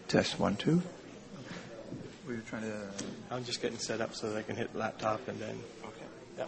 Test 1, 2. We were trying to... I'm just getting set up so that I can hit laptop and then... Okay. Yeah.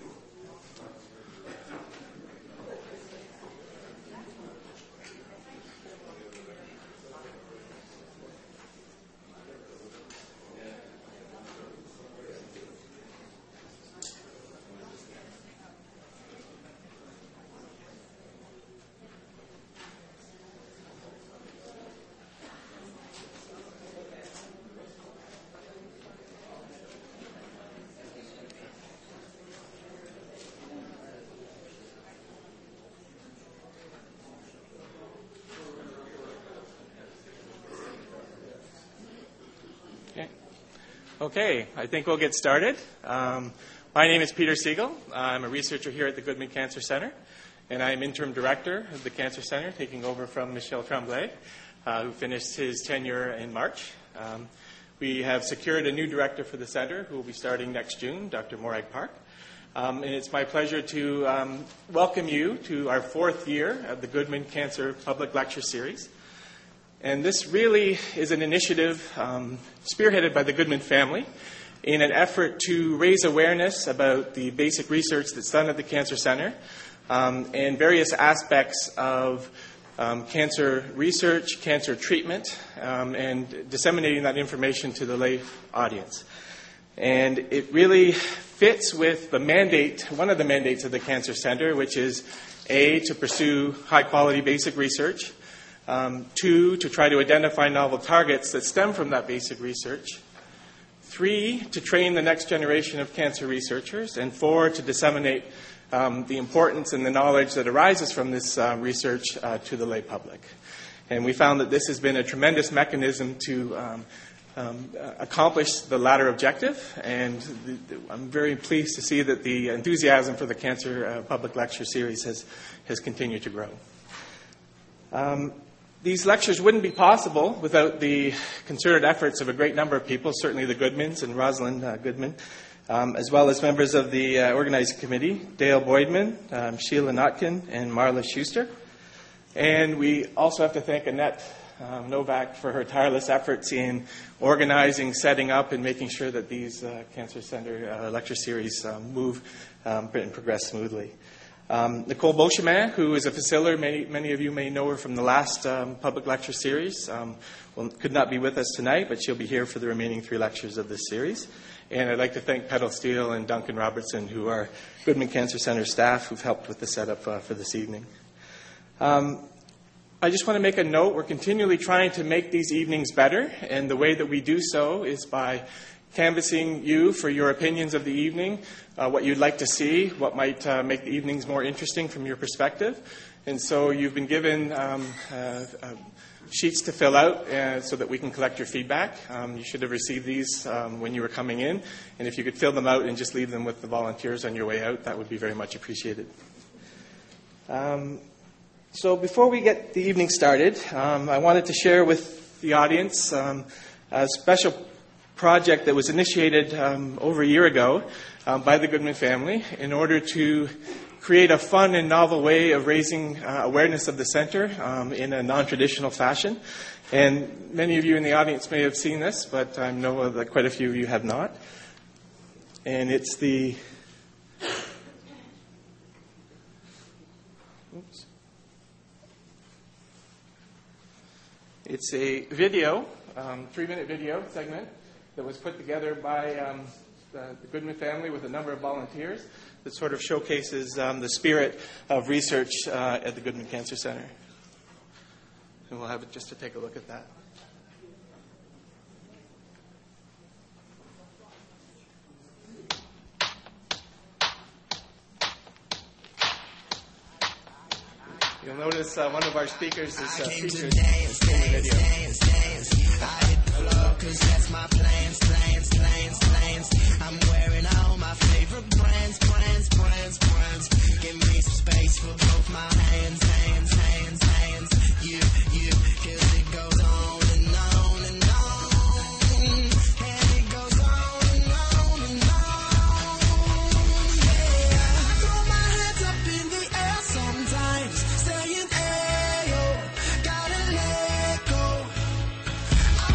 Okay, I think we'll get started. My name is Peter Siegel. I'm a researcher here at the Goodman Cancer Center, and I'm interim director of the Cancer Center, taking over from Michel Tremblay, who finished his tenure in March. We have secured a new director for the center who will be starting next June, Dr. Morag Park. And it's my pleasure to welcome you to our fourth year of the Goodman Cancer Public Lecture Series. And this really is an initiative spearheaded by the Goodman family in an effort to raise awareness about the basic research that's done at the Cancer Center and various aspects of cancer research, cancer treatment, and disseminating that information to the lay audience. And it really fits with the mandate, one of the mandates of the Cancer Center, which is A, to pursue high-quality basic research, 2, to try to identify novel targets that stem from that basic research, 3, to train the next generation of cancer researchers, and 4, to disseminate the importance and the knowledge that arises from this research to the lay public. And we found that this has been a tremendous mechanism to accomplish the latter objective, and I'm very pleased to see that the enthusiasm for the Cancer Public Lecture Series has continued to grow. These lectures wouldn't be possible without the concerted efforts of a great number of people, certainly the Goodmans and Rosalind Goodman, as well as members of the organizing committee, Dale Boydman, Sheila Notkin, and Marla Schuster. And we also have to thank Annette Novak for her tireless efforts in organizing, setting up, and making sure that these Cancer Center lecture series move and progress smoothly. Nicole Beauchemin, who is a facilitator, many of you may know her from the last public lecture series, could not be with us tonight, but she'll be here for the remaining 3 lectures of this series. And I'd like to thank Petal Steele and Duncan Robertson, who are Goodman Cancer Center staff who've helped with the setup for this evening. I just want to make a note. We're continually trying to make these evenings better, and the way that we do so is by canvassing you for your opinions of the evening, what you'd like to see, what might make the evenings more interesting from your perspective. And so you've been given sheets to fill out so that we can collect your feedback. You should have received these when you were coming in. And if you could fill them out and just leave them with the volunteers on your way out, that would be very much appreciated. So before we get the evening started, I wanted to share with the audience a special project that was initiated over a year ago by the Goodman family in order to create a fun and novel way of raising awareness of the center in a non-traditional fashion. And many of you in the audience may have seen this, but I know that quite a few of you have not. And it's It's a video, 3-minute video segment that was put together by the Goodman family with a number of volunteers that sort of showcases the spirit of research at the Goodman Cancer Center. And we'll have it just to take a look at that. You'll notice one of our speakers is featured in the video. I hit the club 'cause that's my plans. I'm wearing all my favorite brands. Give me some space for both my hands. You, 'cause it goes on and on and on. And it goes on and on and on. Yeah, I throw my hands up in the air sometimes, saying, hey, yo, gotta let go.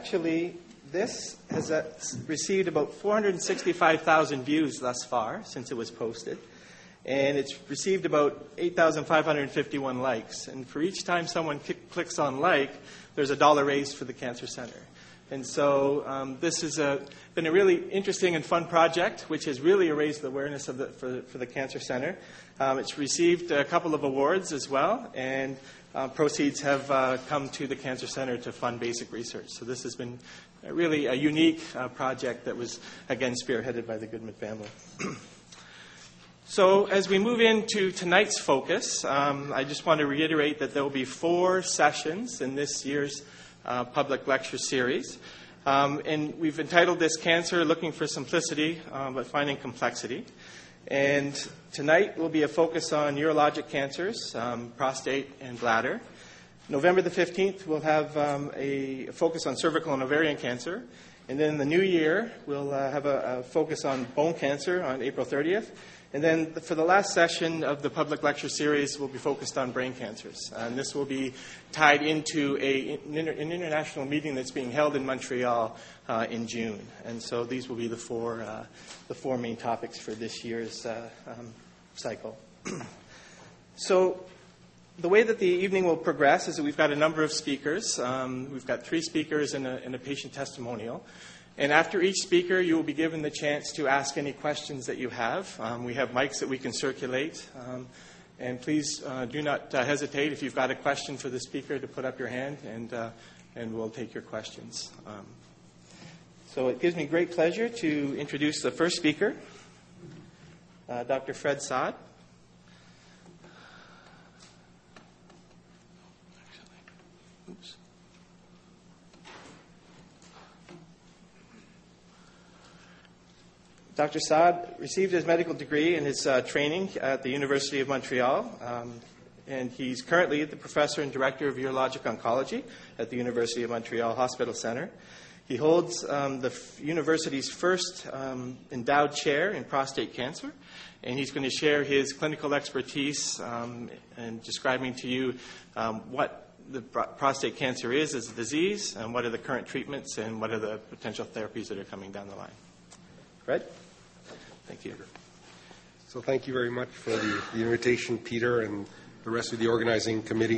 actually, this has received about 465,000 views thus far since it was posted. And it's received about 8,551 likes. And for each time someone clicks on like, there's $1 raised for the Cancer Center. And so this has been a really interesting and fun project, which has really raised the awareness of for the Cancer Center. It's received a couple of awards as well, and proceeds have come to the Cancer Center to fund basic research. So this has been really a unique project that was, again, spearheaded by the Goodman family. So as we move into tonight's focus, I just want to reiterate that there will be 4 sessions in this year's public lecture series. And we've entitled this Cancer, Looking for Simplicity, but Finding Complexity. And tonight will be a focus on urologic cancers, prostate and bladder. November the 15th, we'll have a focus on cervical and ovarian cancer. And then in the new year, we'll have a focus on bone cancer on April 30th. And then for the last session of the public lecture series, we'll be focused on brain cancers. And this will be tied into an international meeting that's being held in Montreal in June. And so these will be the four main topics for this year's cycle. So the way that the evening will progress is that we've got a number of speakers. We've got 3 speakers and a patient testimonial. And after each speaker, you will be given the chance to ask any questions that you have. We have mics that we can circulate. And please do not hesitate if you've got a question for the speaker to put up your hand, and we'll take your questions. So it gives me great pleasure to introduce the first speaker, Dr. Fred Saad. Dr. Saad received his medical degree and his training at the University of Montreal, and he's currently the professor and director of urologic oncology at the University of Montreal Hospital Center. He holds the university's first endowed chair in prostate cancer, and he's going to share his clinical expertise and describing to you what the prostate cancer is as a disease, and what are the current treatments, and what are the potential therapies that are coming down the line. Fred? Thank you. So thank you very much for the invitation, Peter, and the rest of the organizing committee.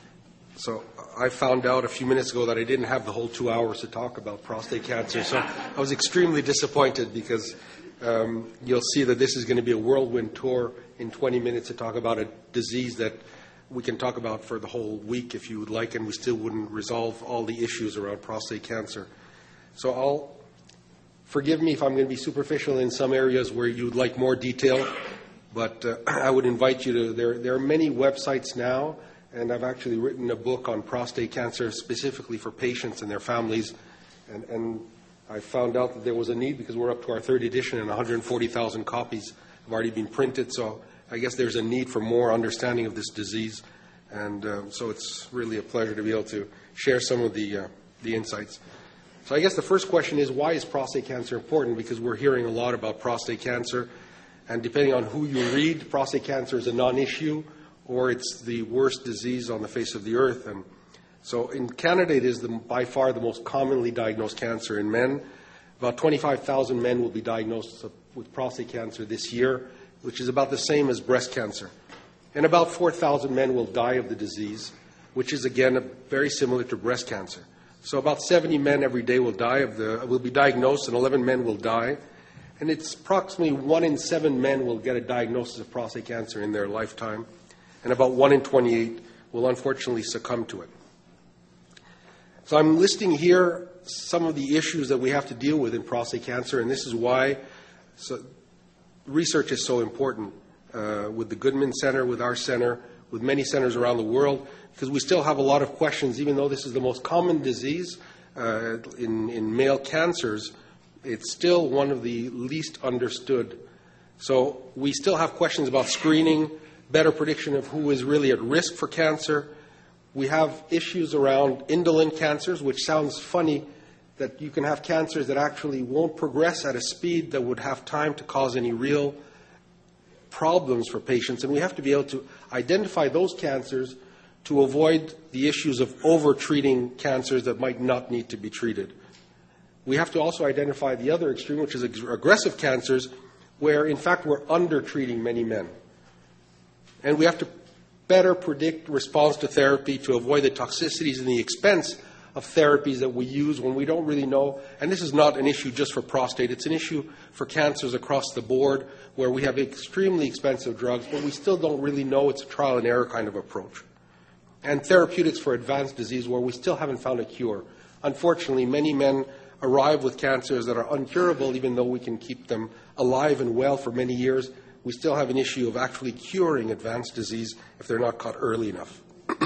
So I found out a few minutes ago that I didn't have the whole 2 hours to talk about prostate cancer. So I was extremely disappointed because you'll see that this is going to be a whirlwind tour in 20 minutes to talk about a disease that we can talk about for the whole week if you would like, and we still wouldn't resolve all the issues around prostate cancer. So forgive me if I'm going to be superficial in some areas where you'd like more detail, but I would invite you to, there are many websites now, and I've actually written a book on prostate cancer specifically for patients and their families, and I found out that there was a need because we're up to our 3rd edition and 140,000 copies have already been printed, so I guess there's a need for more understanding of this disease, and so it's really a pleasure to be able to share some of the insights. So I guess the first question is, why is prostate cancer important? Because we're hearing a lot about prostate cancer, and depending on who you read, prostate cancer is a non-issue, or it's the worst disease on the face of the earth. And so in Canada, it is by far the most commonly diagnosed cancer in men. About 25,000 men will be diagnosed with prostate cancer this year, which is about the same as breast cancer. And about 4,000 men will die of the disease, which is, again, very similar to breast cancer. So about 70 men every day will be diagnosed, and 11 men will die. And it's approximately 1 in 7 men will get a diagnosis of prostate cancer in their lifetime, and about 1 in 28 will unfortunately succumb to it. So I'm listing here some of the issues that we have to deal with in prostate cancer, and this is why research is so important with the Goodman Center, with our center, with many centers around the world, because we still have a lot of questions. Even though this is the most common disease in male cancers, it's still one of the least understood. So we still have questions about screening, better prediction of who is really at risk for cancer. We have issues around indolent cancers, which sounds funny, that you can have cancers that actually won't progress at a speed that would have time to cause any real problems for patients. And we have to be able to identify those cancers to avoid the issues of over-treating cancers that might not need to be treated. We have to also identify the other extreme, which is aggressive cancers, where, in fact, we're under-treating many men. And we have to better predict response to therapy to avoid the toxicities and the expense of therapies that we use when we don't really know. And this is not an issue just for prostate. It's an issue for cancers across the board where we have extremely expensive drugs, but we still don't really know. It's a trial and error kind of approach. And therapeutics for advanced disease where we still haven't found a cure. Unfortunately, many men arrive with cancers that are uncurable, even though we can keep them alive and well for many years. We still have an issue of actually curing advanced disease if they're not caught early enough.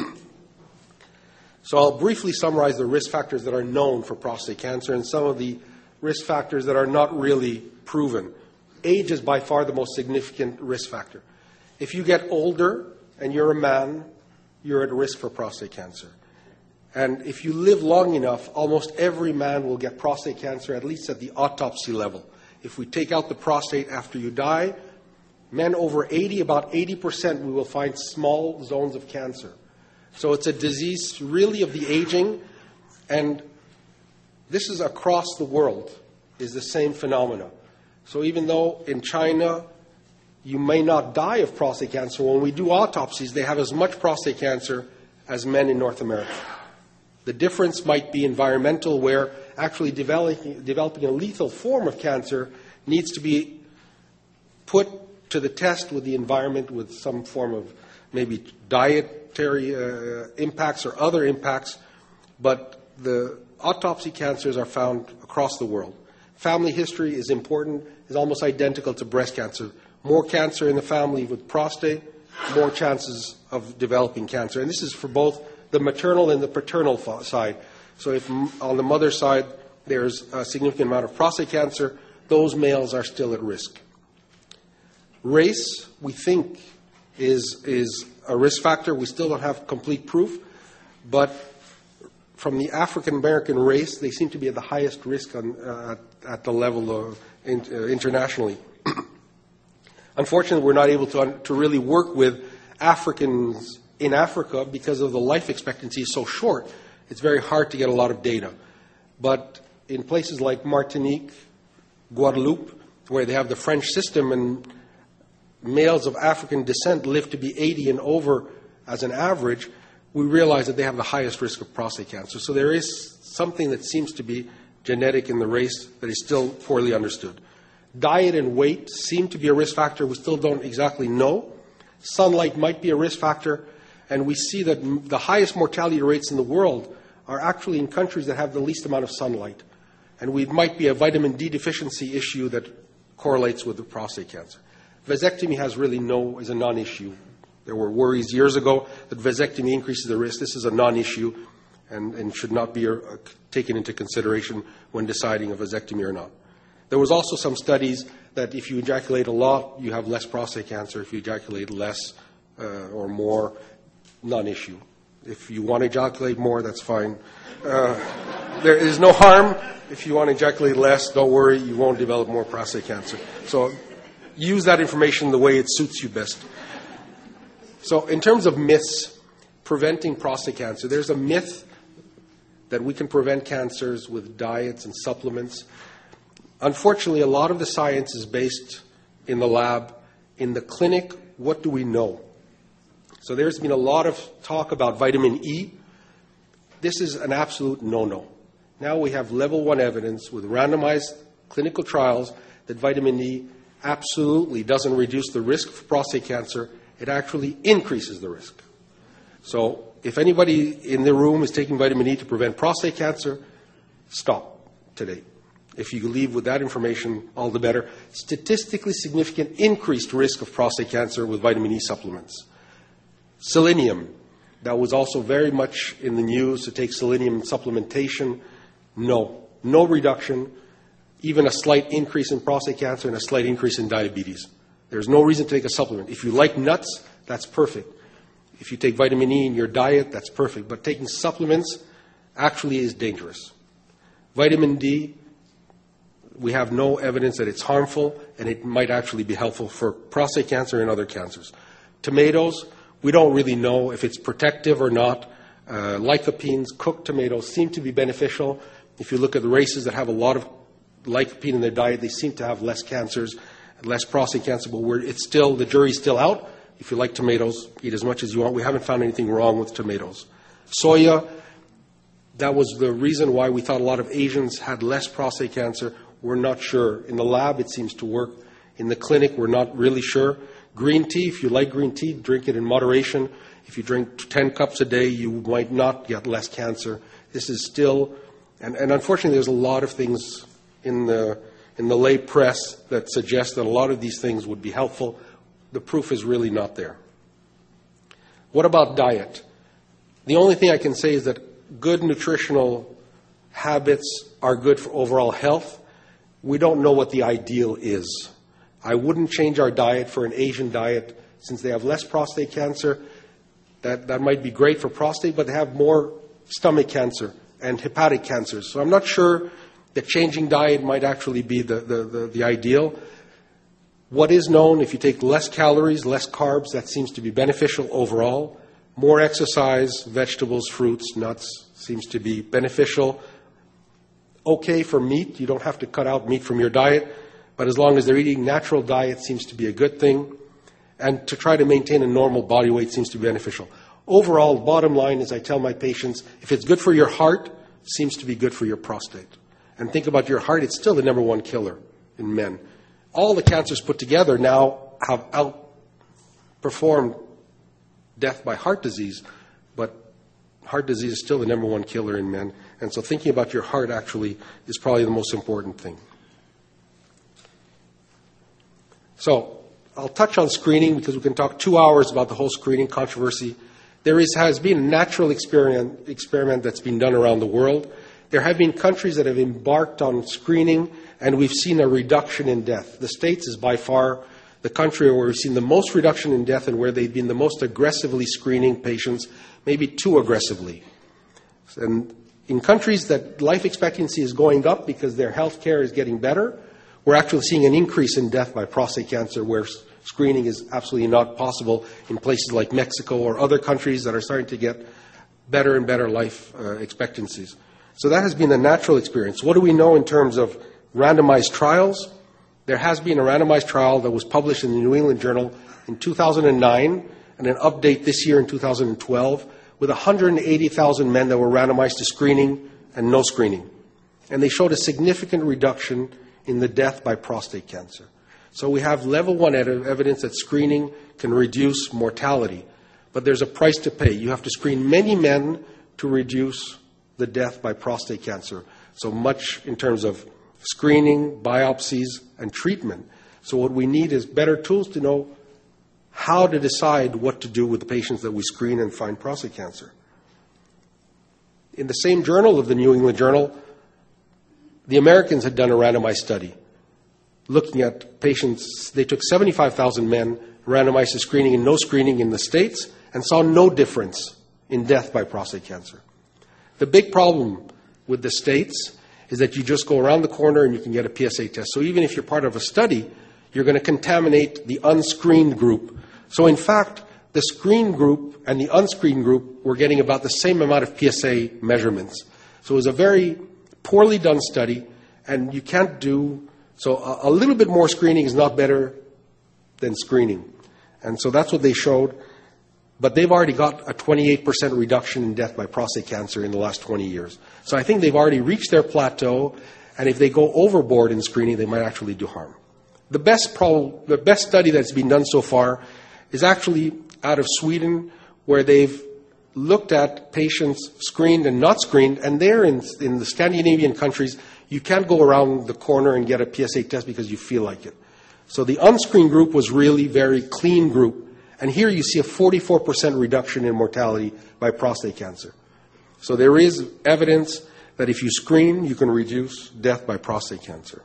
So I'll briefly summarize the risk factors that are known for prostate cancer and some of the risk factors that are not really proven. Age is by far the most significant risk factor. If you get older and you're a man, you're at risk for prostate cancer. And if you live long enough, almost every man will get prostate cancer, at least at the autopsy level. If we take out the prostate after you die, men over 80, about 80%, we will find small zones of cancer. So it's a disease really of the aging, and this is across the world, is the same phenomena. So even though in China you may not die of prostate cancer, when we do autopsies, they have as much prostate cancer as men in North America. The difference might be environmental, where actually developing a lethal form of cancer needs to be put to the test with the environment, with some form of maybe dietary impacts or other impacts. But the autopsy cancers are found across the world. Family history is important, is almost identical to breast cancer. More cancer in the family with prostate, more chances of developing cancer. And this is for both the maternal and the paternal side. So if on the mother's side there's a significant amount of prostate cancer, those males are still at risk. Race, we think, is a risk factor. We still don't have complete proof, but from the African American race, they seem to be at the highest risk at the level of internationally. Unfortunately, we're not able to really work with Africans in Africa because of the life expectancy is so short. It's very hard to get a lot of data. But in places like Martinique, Guadeloupe, where they have the French system and males of African descent live to be 80 and over as an average, we realize that they have the highest risk of prostate cancer. So there is something that seems to be genetic in the race that is still poorly understood. Diet and weight seem to be a risk factor. We still don't exactly know. Sunlight might be a risk factor. And we see that the highest mortality rates in the world are actually in countries that have the least amount of sunlight. And it might be a vitamin D deficiency issue that correlates with the prostate cancer. Vasectomy is a non-issue. There were worries years ago that vasectomy increases the risk. This is a non-issue and should not be taken into consideration when deciding a vasectomy or not. There was also some studies that if you ejaculate a lot, you have less prostate cancer. If you ejaculate less or more, non-issue. If you want to ejaculate more, that's fine. There is no harm. If you want to ejaculate less, don't worry, you won't develop more prostate cancer. So use that information the way it suits you best. So in terms of myths, preventing prostate cancer, there's a myth that we can prevent cancers with diets and supplements. Unfortunately, a lot of the science is based in the lab. In the clinic, what do we know? So there's been a lot of talk about vitamin E. This is an absolute no-no. Now we have level 1 evidence with randomized clinical trials that vitamin E absolutely doesn't reduce the risk for prostate cancer. It actually increases the risk. So if anybody in the room is taking vitamin E to prevent prostate cancer, stop today. If you leave with that information, all the better. Statistically significant increased risk of prostate cancer with vitamin E supplements. Selenium, that was also very much in the news to take selenium supplementation. No reduction, even a slight increase in prostate cancer and a slight increase in diabetes. There's no reason to take a supplement. If you like nuts, that's perfect. If you take vitamin E in your diet, that's perfect. But taking supplements actually is dangerous. Vitamin D, we have no evidence that it's harmful, and it might actually be helpful for prostate cancer and other cancers. Tomatoes, We don't really know if it's protective or not. Lycopenes, cooked tomatoes, seem to be beneficial. If you look at the races that have a lot of lycopene in their diet, they seem to have less cancers, less prostate cancer, but the jury's still out. If you like tomatoes, eat as much as you want. We haven't found anything wrong with tomatoes. Soya, that was the reason why we thought a lot of Asians had less prostate cancer. We're not sure. In the lab, it seems to work. In the clinic, we're not really sure. Green tea, if you like green tea, drink it in moderation. If you drink 10 cups a day, you might not get less cancer. This is still, and unfortunately, there's a lot of things in the lay press that suggest that a lot of these things would be helpful. The proof is really not there. What about diet? The only thing I can say is that good nutritional habits are good for overall health. We don't know what the ideal is. I wouldn't change our diet for an Asian diet since they have less prostate cancer. That might be great for prostate, but they have more stomach cancer and hepatic cancers. So I'm not sure that changing diet might actually be the ideal. What is known, if you take less calories, less carbs, that seems to be beneficial overall. More exercise, vegetables, fruits, nuts, seems to be beneficial. Okay for meat. You don't have to cut out meat from your diet, but as long as they're eating natural diet, seems to be a good thing. And to try to maintain a normal body weight seems to be beneficial. Overall, bottom line is I tell my patients, if it's good for your heart, it seems to be good for your prostate. And think about your heart, it's still the number one killer in men. All the cancers put together now have outperformed death by heart disease, but heart disease is still the number one killer in men. And so thinking about your heart actually is probably the most important thing. So I'll touch on screening because we can talk 2 hours about the whole screening controversy. Has been a natural experiment that's been done around the world. There have been countries that have embarked on screening, and we've seen a reduction in death. The States is by far the country where we've seen the most reduction in death and where they've been the most aggressively screening patients, maybe too aggressively. And in countries that life expectancy is going up because their health care is getting better, we're actually seeing an increase in death by prostate cancer where screening is absolutely not possible in places like Mexico or other countries that are starting to get better and better life expectancies. So that has been a natural experience. What do we know in terms of randomized trials? There has been a randomized trial that was published in the New England Journal in 2009 and an update this year in 2012 with 180,000 men that were randomized to screening and no screening. And they showed a significant reduction in the death by prostate cancer. So we have level 1 evidence that screening can reduce mortality. But there's a price to pay. You have to screen many men to reduce the death by prostate cancer. So much in terms of screening, biopsies, and treatment. So what we need is better tools to know how to decide what to do with the patients that we screen and find prostate cancer. In the same journal of the New England Journal, the Americans had done a randomized study looking at patients. They took 75,000 men, randomized to screening and no screening in the States, and saw no difference in death by prostate cancer. The big problem with the States is that you just go around the corner and you can get a PSA test. So even if you're part of a study, you're going to contaminate the unscreened group. So in fact, the screened group and the unscreened group were getting about the same amount of PSA measurements. So it was a very poorly done study, and you can't do, so a little bit more screening is not better than screening. And so that's what they showed. But they've already got a 28% reduction in death by prostate cancer in the last 20 years. So I think they've already reached their plateau, and if they go overboard in screening, they might actually do harm. The best study that's been done so far is actually out of Sweden, where they've looked at patients screened and not screened, and there in the Scandinavian countries, you can't go around the corner and get a PSA test because you feel like it. So the unscreened group was really very clean group. And here you see a 44% reduction in mortality by prostate cancer. So there is evidence that if you screen, you can reduce death by prostate cancer.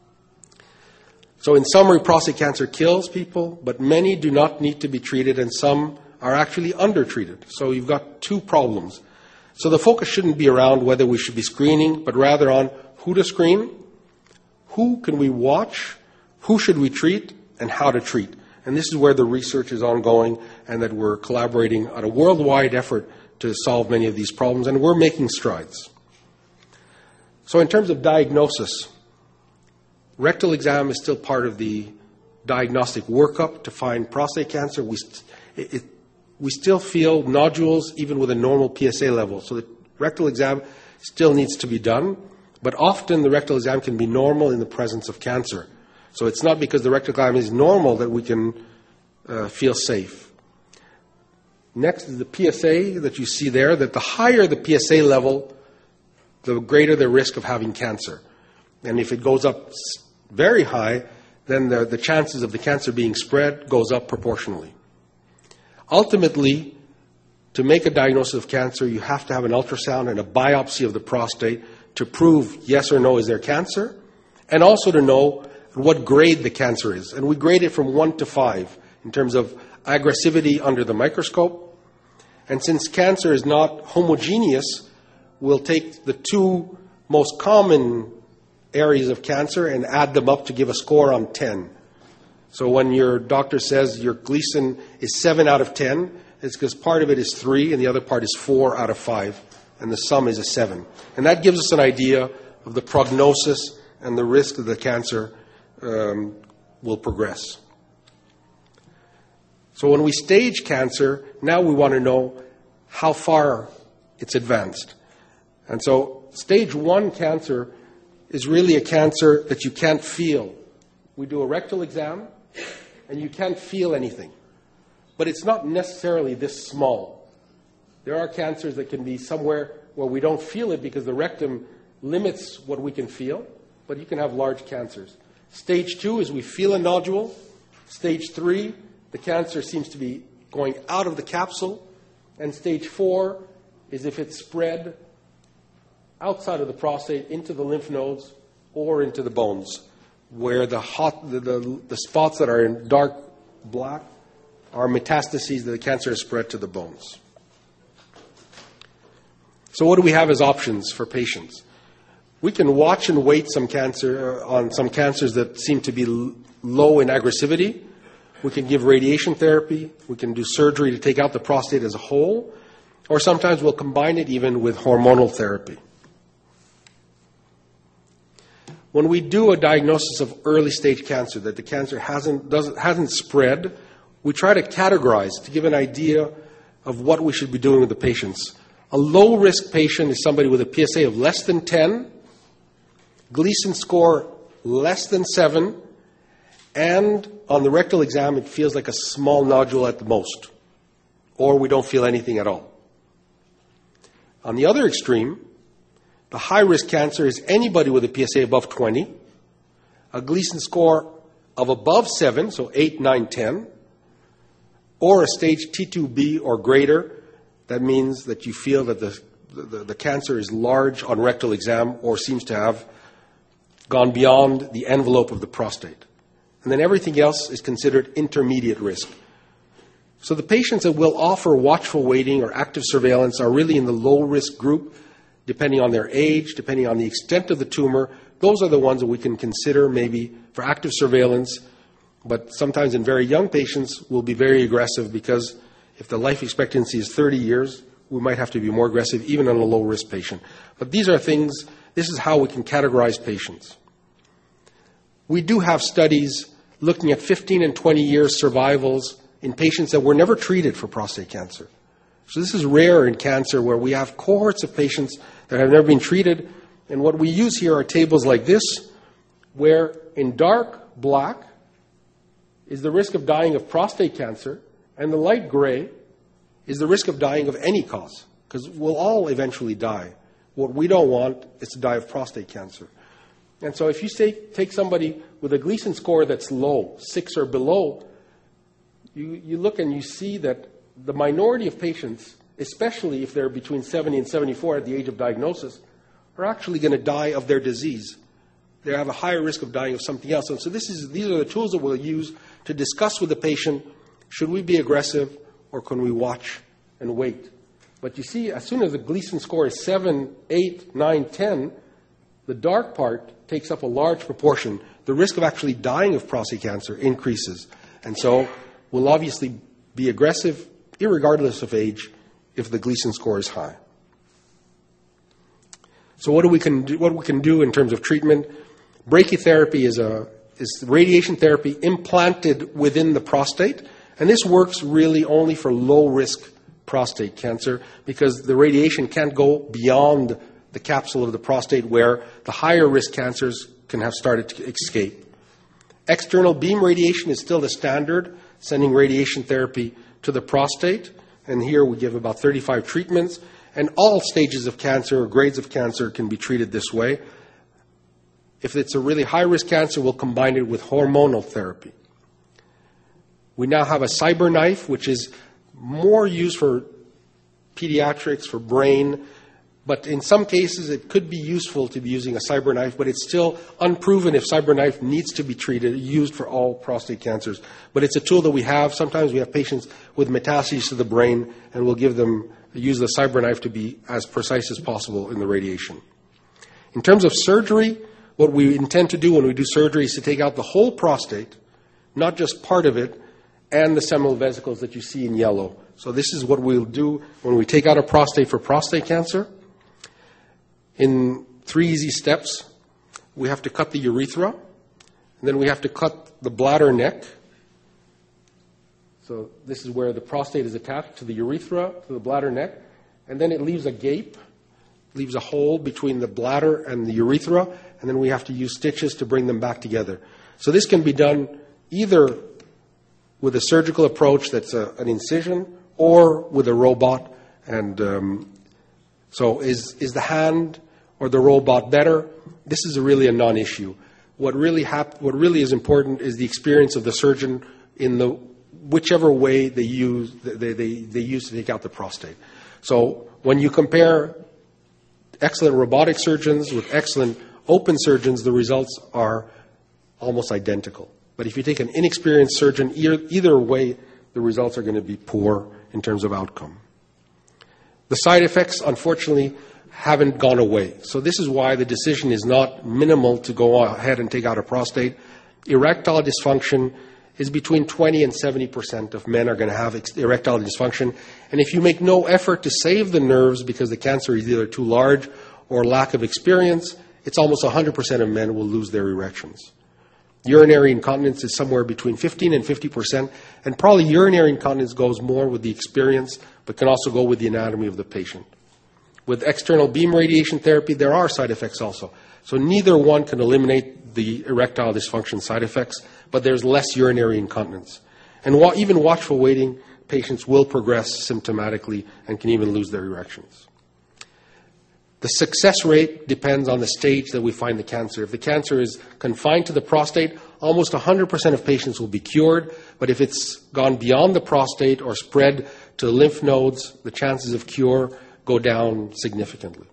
So in summary, prostate cancer kills people, but many do not need to be treated, and some are actually undertreated. So you've got two problems. So the focus shouldn't be around whether we should be screening, but rather on who to screen, who can we watch, who should we treat, and how to treat. And this is where the research is ongoing and that we're collaborating on a worldwide effort to solve many of these problems, and we're making strides. So in terms of diagnosis, rectal exam is still part of the diagnostic workup to find prostate cancer. We still feel nodules even with a normal PSA level. So the rectal exam still needs to be done, but often the rectal exam can be normal in the presence of cancer. So it's not because the rectal exam is normal that we can feel safe. Next is the PSA that you see there, that the higher the PSA level, the greater the risk of having cancer. And if it goes up very high, then the chances of the cancer being spread goes up proportionally. Ultimately, to make a diagnosis of cancer, you have to have an ultrasound and a biopsy of the prostate to prove yes or no is there cancer, and also to know what grade the cancer is. And we grade it from 1 to 5 in terms of aggressivity under the microscope. And since cancer is not homogeneous, we'll take the 2 most common areas of cancer and add them up to give a score on 10. So when your doctor says your Gleason is 7 out of 10, it's because part of it is 3 and the other part is 4 out of 5, and the sum is a 7. And that gives us an idea of the prognosis and the risk that the cancer will progress. So when we stage cancer, now we want to know how far it's advanced. And so stage 1 cancer is really a cancer that you can't feel. We do a rectal exam, and you can't feel anything. But it's not necessarily this small. There are cancers that can be somewhere where we don't feel it because the rectum limits what we can feel, but you can have large cancers. Stage 2 is we feel a nodule. Stage 3, the cancer seems to be going out of the capsule. And stage 4 is if it's spread outside of the prostate into the lymph nodes or into the bones, where the spots that are in dark black are metastases that the cancer has spread to the bones. So what do we have as options for patients? We can watch and wait on some cancers that seem to be low in aggressivity. We can give radiation therapy. We can do surgery to take out the prostate as a whole. Or sometimes we'll combine it even with hormonal therapy. When we do a diagnosis of early stage cancer, that the cancer hasn't spread, we try to categorize to give an idea of what we should be doing with the patients. A low-risk patient is somebody with a PSA of less than 10, Gleason score less than 7, and on the rectal exam it feels like a small nodule at the most, or we don't feel anything at all. On the other extreme, the high-risk cancer is anybody with a PSA above 20, a Gleason score of above 7, so 8, 9, 10, or a stage T2B or greater. That means that you feel that the cancer is large on rectal exam or seems to have gone beyond the envelope of the prostate. And then everything else is considered intermediate risk. So the patients that will offer watchful waiting or active surveillance are really in the low-risk group, depending on their age, depending on the extent of the tumor. Those are the ones that we can consider maybe for active surveillance, but sometimes in very young patients we'll be very aggressive because if the life expectancy is 30 years, we might have to be more aggressive even on a low-risk patient. But these are things, this is how we can categorize patients. We do have studies looking at 15 and 20 years survivals in patients that were never treated for prostate cancer. So this is rare in cancer where we have cohorts of patients that have never been treated. And what we use here are tables like this, where in dark black is the risk of dying of prostate cancer, and the light gray is the risk of dying of any cause, because we'll all eventually die. What we don't want is to die of prostate cancer. And so if you take somebody with a Gleason score that's low, 6 or below, you look and you see that the minority of patients, especially if they're between 70 and 74 at the age of diagnosis, are actually going to die of their disease. They have a higher risk of dying of something else. And so these are the tools that we'll use to discuss with the patient, should we be aggressive or can we watch and wait? But you see, as soon as the Gleason score is 7, 8, 9, 10, the dark part takes up a large proportion. The risk of actually dying of prostate cancer increases. And so we'll obviously be aggressive, irregardless of age, if the Gleason score is high. So what we can do in terms of treatment? Brachytherapy is radiation therapy implanted within the prostate, and this works really only for low-risk prostate cancer because the radiation can't go beyond the capsule of the prostate where the higher-risk cancers can have started to escape. External beam radiation is still the standard, sending radiation therapy to the prostate, and here we give about 35 treatments, and all stages of cancer or grades of cancer can be treated this way. If it's a really high-risk cancer, we'll combine it with hormonal therapy. We now have a CyberKnife, which is more used for pediatrics, for brain, but in some cases it could be useful to be using a CyberKnife, but it's still unproven if CyberKnife needs to be used for all prostate cancers. But it's a tool that we have. Sometimes we have patients with metastases to the brain, and we'll use the CyberKnife to be as precise as possible in the radiation. In terms of surgery, what we intend to do when we do surgery is to take out the whole prostate, not just part of it, and the seminal vesicles that you see in yellow. So this is what we'll do when we take out a prostate for prostate cancer. In 3 easy steps, we have to cut the urethra, and then we have to cut the bladder neck. So this is where the prostate is attached to the urethra, to the bladder neck, and then it leaves a gape, leaves a hole between the bladder and the urethra, and then we have to use stitches to bring them back together. So this can be done either with a surgical approach that's an incision or with a robot. And so is the hand or the robot better? This is really a non-issue. What really is important is the experience of the surgeon in the whichever way they use to take out the prostate. So when you compare excellent robotic surgeons with excellent open surgeons, the results are almost identical. But if you take an inexperienced surgeon, either way, the results are going to be poor in terms of outcome. The side effects, unfortunately, haven't gone away. So this is why the decision is not minimal to go ahead and take out a prostate. Erectile dysfunction is between 20 and 70% of men are going to have erectile dysfunction. And if you make no effort to save the nerves because the cancer is either too large or lack of experience, it's almost 100% of men will lose their erections. Urinary incontinence is somewhere between 15 and 50%, and probably urinary incontinence goes more with the experience, but can also go with the anatomy of the patient. With external beam radiation therapy, there are side effects also. So neither one can eliminate the erectile dysfunction side effects, but there's less urinary incontinence. And even watchful waiting, patients will progress symptomatically and can even lose their erections. The success rate depends on the stage that we find the cancer. If the cancer is confined to the prostate, almost 100% of patients will be cured. But if it's gone beyond the prostate or spread to lymph nodes, the chances of cure go down significantly.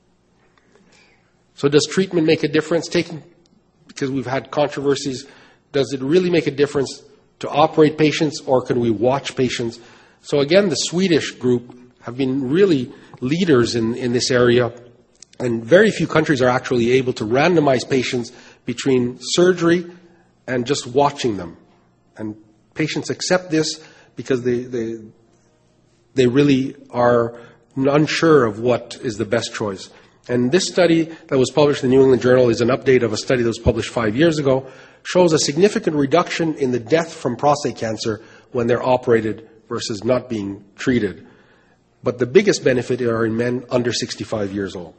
So does treatment make a difference? Because we've had controversies, does it really make a difference to operate patients, or can we watch patients? So again, the Swedish group have been really leaders in this area, and very few countries are actually able to randomize patients between surgery and just watching them. And patients accept this because they really are unsure of what is the best choice. And this study that was published in the New England Journal is an update of a study that was published 5 years ago, shows a significant reduction in the death from prostate cancer when they're operated versus not being treated. But the biggest benefit are in men under 65 years old.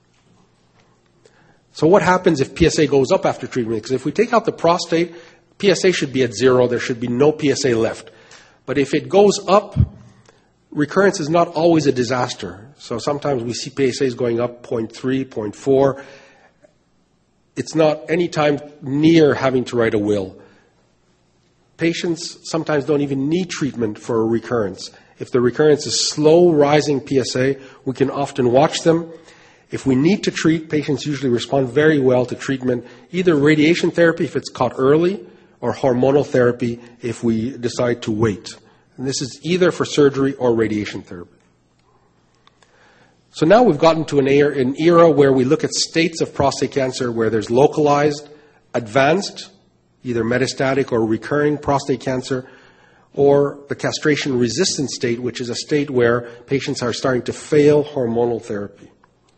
So what happens if PSA goes up after treatment? Because if we take out the prostate, PSA should be at 0. There should be no PSA left. But if it goes up, recurrence is not always a disaster. So sometimes we see PSAs going up 0.3, 0.4. It's not any time near having to write a will. Patients sometimes don't even need treatment for a recurrence. If the recurrence is slow rising PSA, we can often watch them. If we need to treat, patients usually respond very well to treatment, either radiation therapy if it's caught early, or hormonal therapy if we decide to wait. And this is either for surgery or radiation therapy. So now we've gotten to an era where we look at states of prostate cancer where there's localized, advanced, either metastatic or recurring prostate cancer, or the castration-resistant state, which is a state where patients are starting to fail hormonal therapy.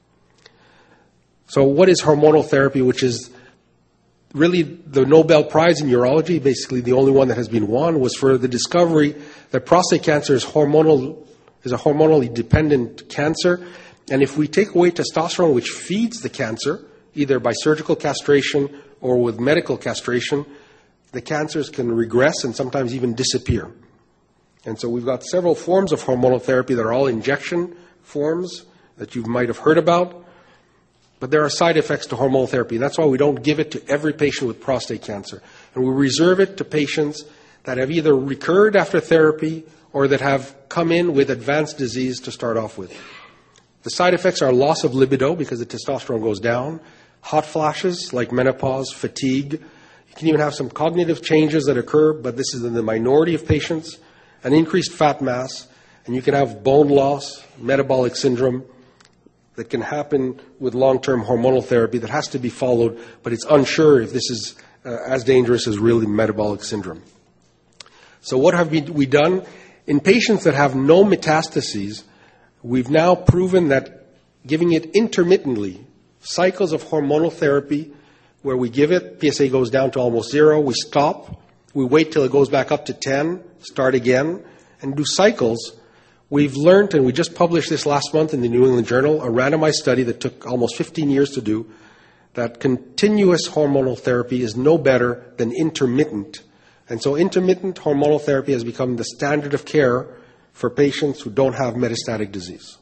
So what is hormonal therapy, which is really the Nobel Prize in urology, basically the only one that has been won, was for the discovery that prostate cancer is a hormonally dependent cancer. And if we take away testosterone, which feeds the cancer, either by surgical castration or with medical castration, the cancers can regress and sometimes even disappear. And so we've got several forms of hormonal therapy that are all injection forms that you might have heard about. But there are side effects to hormonal therapy. That's why we don't give it to every patient with prostate cancer. And we reserve it to patients that have either recurred after therapy or that have come in with advanced disease to start off with. The side effects are loss of libido because the testosterone goes down, hot flashes like menopause, fatigue. You can even have some cognitive changes that occur, but this is in the minority of patients, an increased fat mass, and you can have bone loss, metabolic syndrome, that can happen with long-term hormonal therapy that has to be followed, but it's unsure if this is as dangerous as really metabolic syndrome. So what have we done? In patients that have no metastases, we've now proven that giving it intermittently, cycles of hormonal therapy, where we give it, PSA goes down to almost 0, we stop, we wait till it goes back up to 10, start again, and do cycles. We've learned, and we just published this last month in the New England Journal, a randomized study that took almost 15 years to do, that continuous hormonal therapy is no better than intermittent. And so intermittent hormonal therapy has become the standard of care for patients who don't have metastatic disease.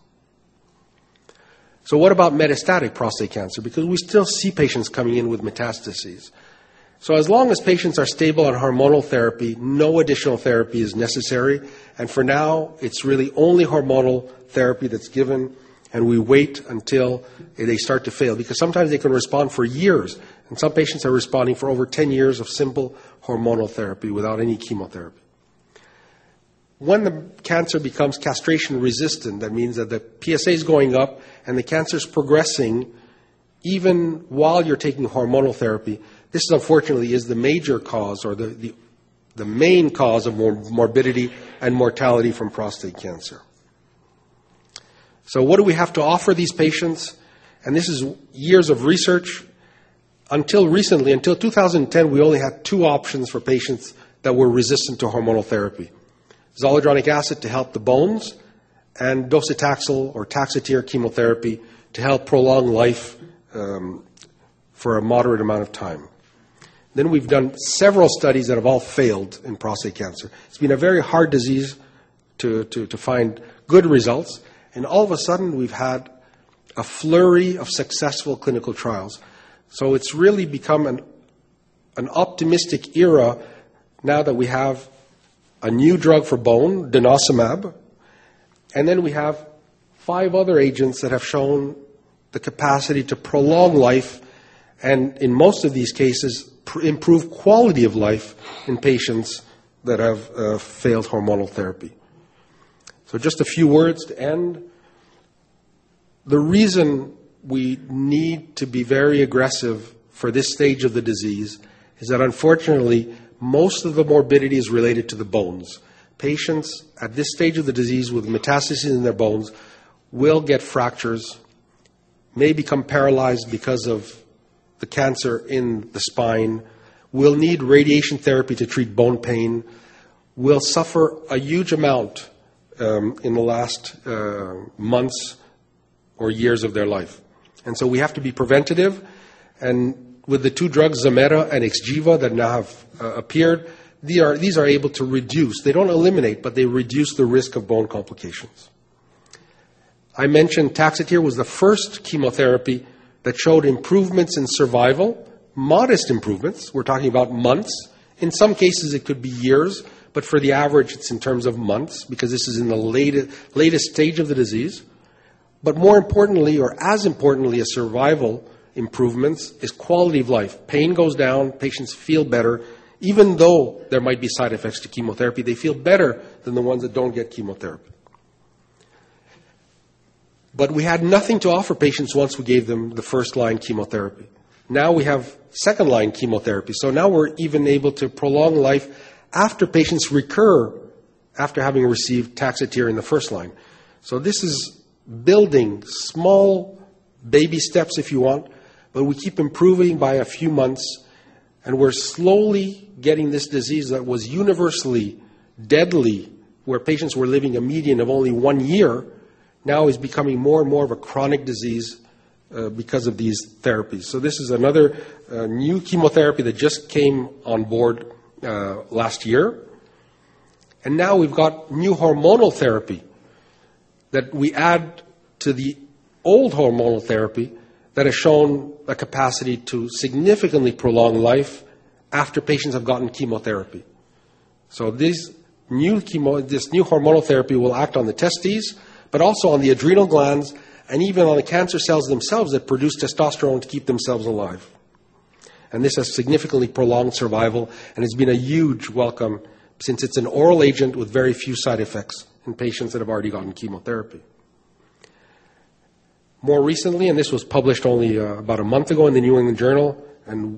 So what about metastatic prostate cancer? Because we still see patients coming in with metastases. So as long as patients are stable on hormonal therapy, no additional therapy is necessary. And for now, it's really only hormonal therapy that's given, and we wait until they start to fail. Because sometimes they can respond for years, and some patients are responding for over 10 years of simple hormonal therapy without any chemotherapy. When the cancer becomes castration-resistant, that means that the PSA is going up and the cancer is progressing even while you're taking hormonal therapy. This, unfortunately, is the major cause or the main cause of morbidity and mortality from prostate cancer. So what do we have to offer these patients? And this is years of research. Until recently, until 2010, we only had 2 options for patients that were resistant to hormonal therapy. Zoledronic acid to help the bones, and docetaxel or Taxotere chemotherapy to help prolong life for a moderate amount of time. Then we've done several studies that have all failed in prostate cancer. It's been a very hard disease to find good results, and all of a sudden we've had a flurry of successful clinical trials. So it's really become an optimistic era now that we have a new drug for bone, denosumab, and then we have 5 other agents that have shown the capacity to prolong life and, in most of these cases, improve quality of life in patients that have failed hormonal therapy. So just a few words to end. The reason we need to be very aggressive for this stage of the disease is that, unfortunately, most of the morbidity is related to the bones. Patients at this stage of the disease with metastases in their bones will get fractures, may become paralyzed because of the cancer in the spine, will need radiation therapy to treat bone pain, will suffer a huge amount in the last months or years of their life. And so we have to be preventative. And with the 2 drugs, Zometa and Xgeva, that now have appeared, these are able to reduce. They don't eliminate, but they reduce the risk of bone complications. I mentioned Taxotere was the first chemotherapy that showed improvements in survival, modest improvements. We're talking about months. In some cases, it could be years, but for the average, it's in terms of months, because this is in the latest stage of the disease. But more importantly, or as importantly as survival improvements, is quality of life. Pain goes down, patients feel better. Even though there might be side effects to chemotherapy, they feel better than the ones that don't get chemotherapy. But we had nothing to offer patients once we gave them the first-line chemotherapy. Now we have second-line chemotherapy. So now we're even able to prolong life after patients recur after having received Taxotere in the first line. So this is building small baby steps, if you want, but we keep improving by a few months, and we're slowly getting this disease that was universally deadly, where patients were living a median of only 1 year, now is becoming more and more of a chronic disease because of these therapies. So this is another new chemotherapy that just came on board last year. And now we've got new hormonal therapy that we add to the old hormonal therapy that has shown a capacity to significantly prolong life after patients have gotten chemotherapy. So this new hormonal therapy will act on the testes, but also on the adrenal glands and even on the cancer cells themselves that produce testosterone to keep themselves alive. And this has significantly prolonged survival, and it's been a huge welcome since it's an oral agent with very few side effects in patients that have already gotten chemotherapy. More recently, and this was published only about a month ago in the New England Journal, and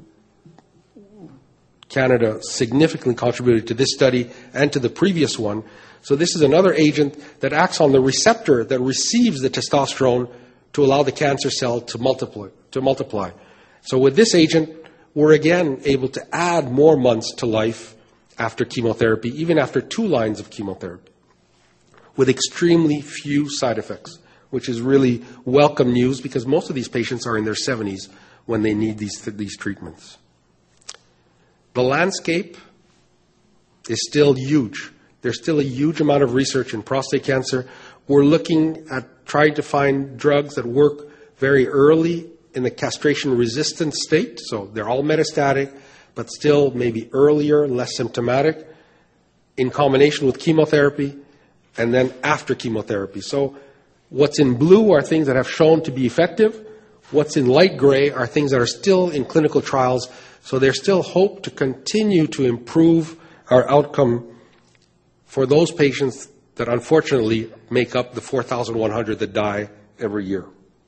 Canada significantly contributed to this study and to the previous one. So this is another agent that acts on the receptor that receives the testosterone to allow the cancer cell to multiply. So with this agent, we're again able to add more months to life after chemotherapy, even after 2 lines of chemotherapy, with extremely few side effects, which is really welcome news because most of these patients are in their 70s when they need these treatments. The landscape is still huge. There's still a huge amount of research in prostate cancer. We're looking at trying to find drugs that work very early in the castration-resistant state, so they're all metastatic, but still maybe earlier, less symptomatic, in combination with chemotherapy, and then after chemotherapy. So what's in blue are things that have shown to be effective. What's in light gray are things that are still in clinical trials, so there's still hope to continue to improve our outcome for those patients that unfortunately make up the 4,100 that die every year.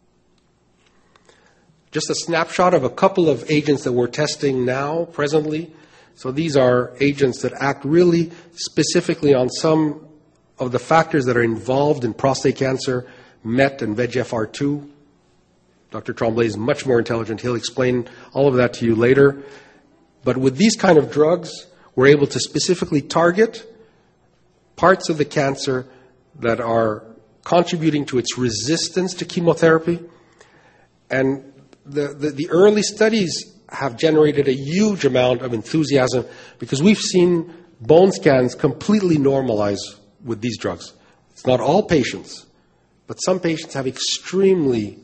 Just a snapshot of a couple of agents that we're testing now, presently. So these are agents that act really specifically on some of the factors that are involved in prostate cancer, MET and VEGFR2. Dr. Tremblay is much more intelligent. He'll explain all of that to you later. But with these kind of drugs, we're able to specifically target parts of the cancer that are contributing to its resistance to chemotherapy. And the early studies have generated a huge amount of enthusiasm because we've seen bone scans completely normalize with these drugs. It's not all patients, but some patients have extremely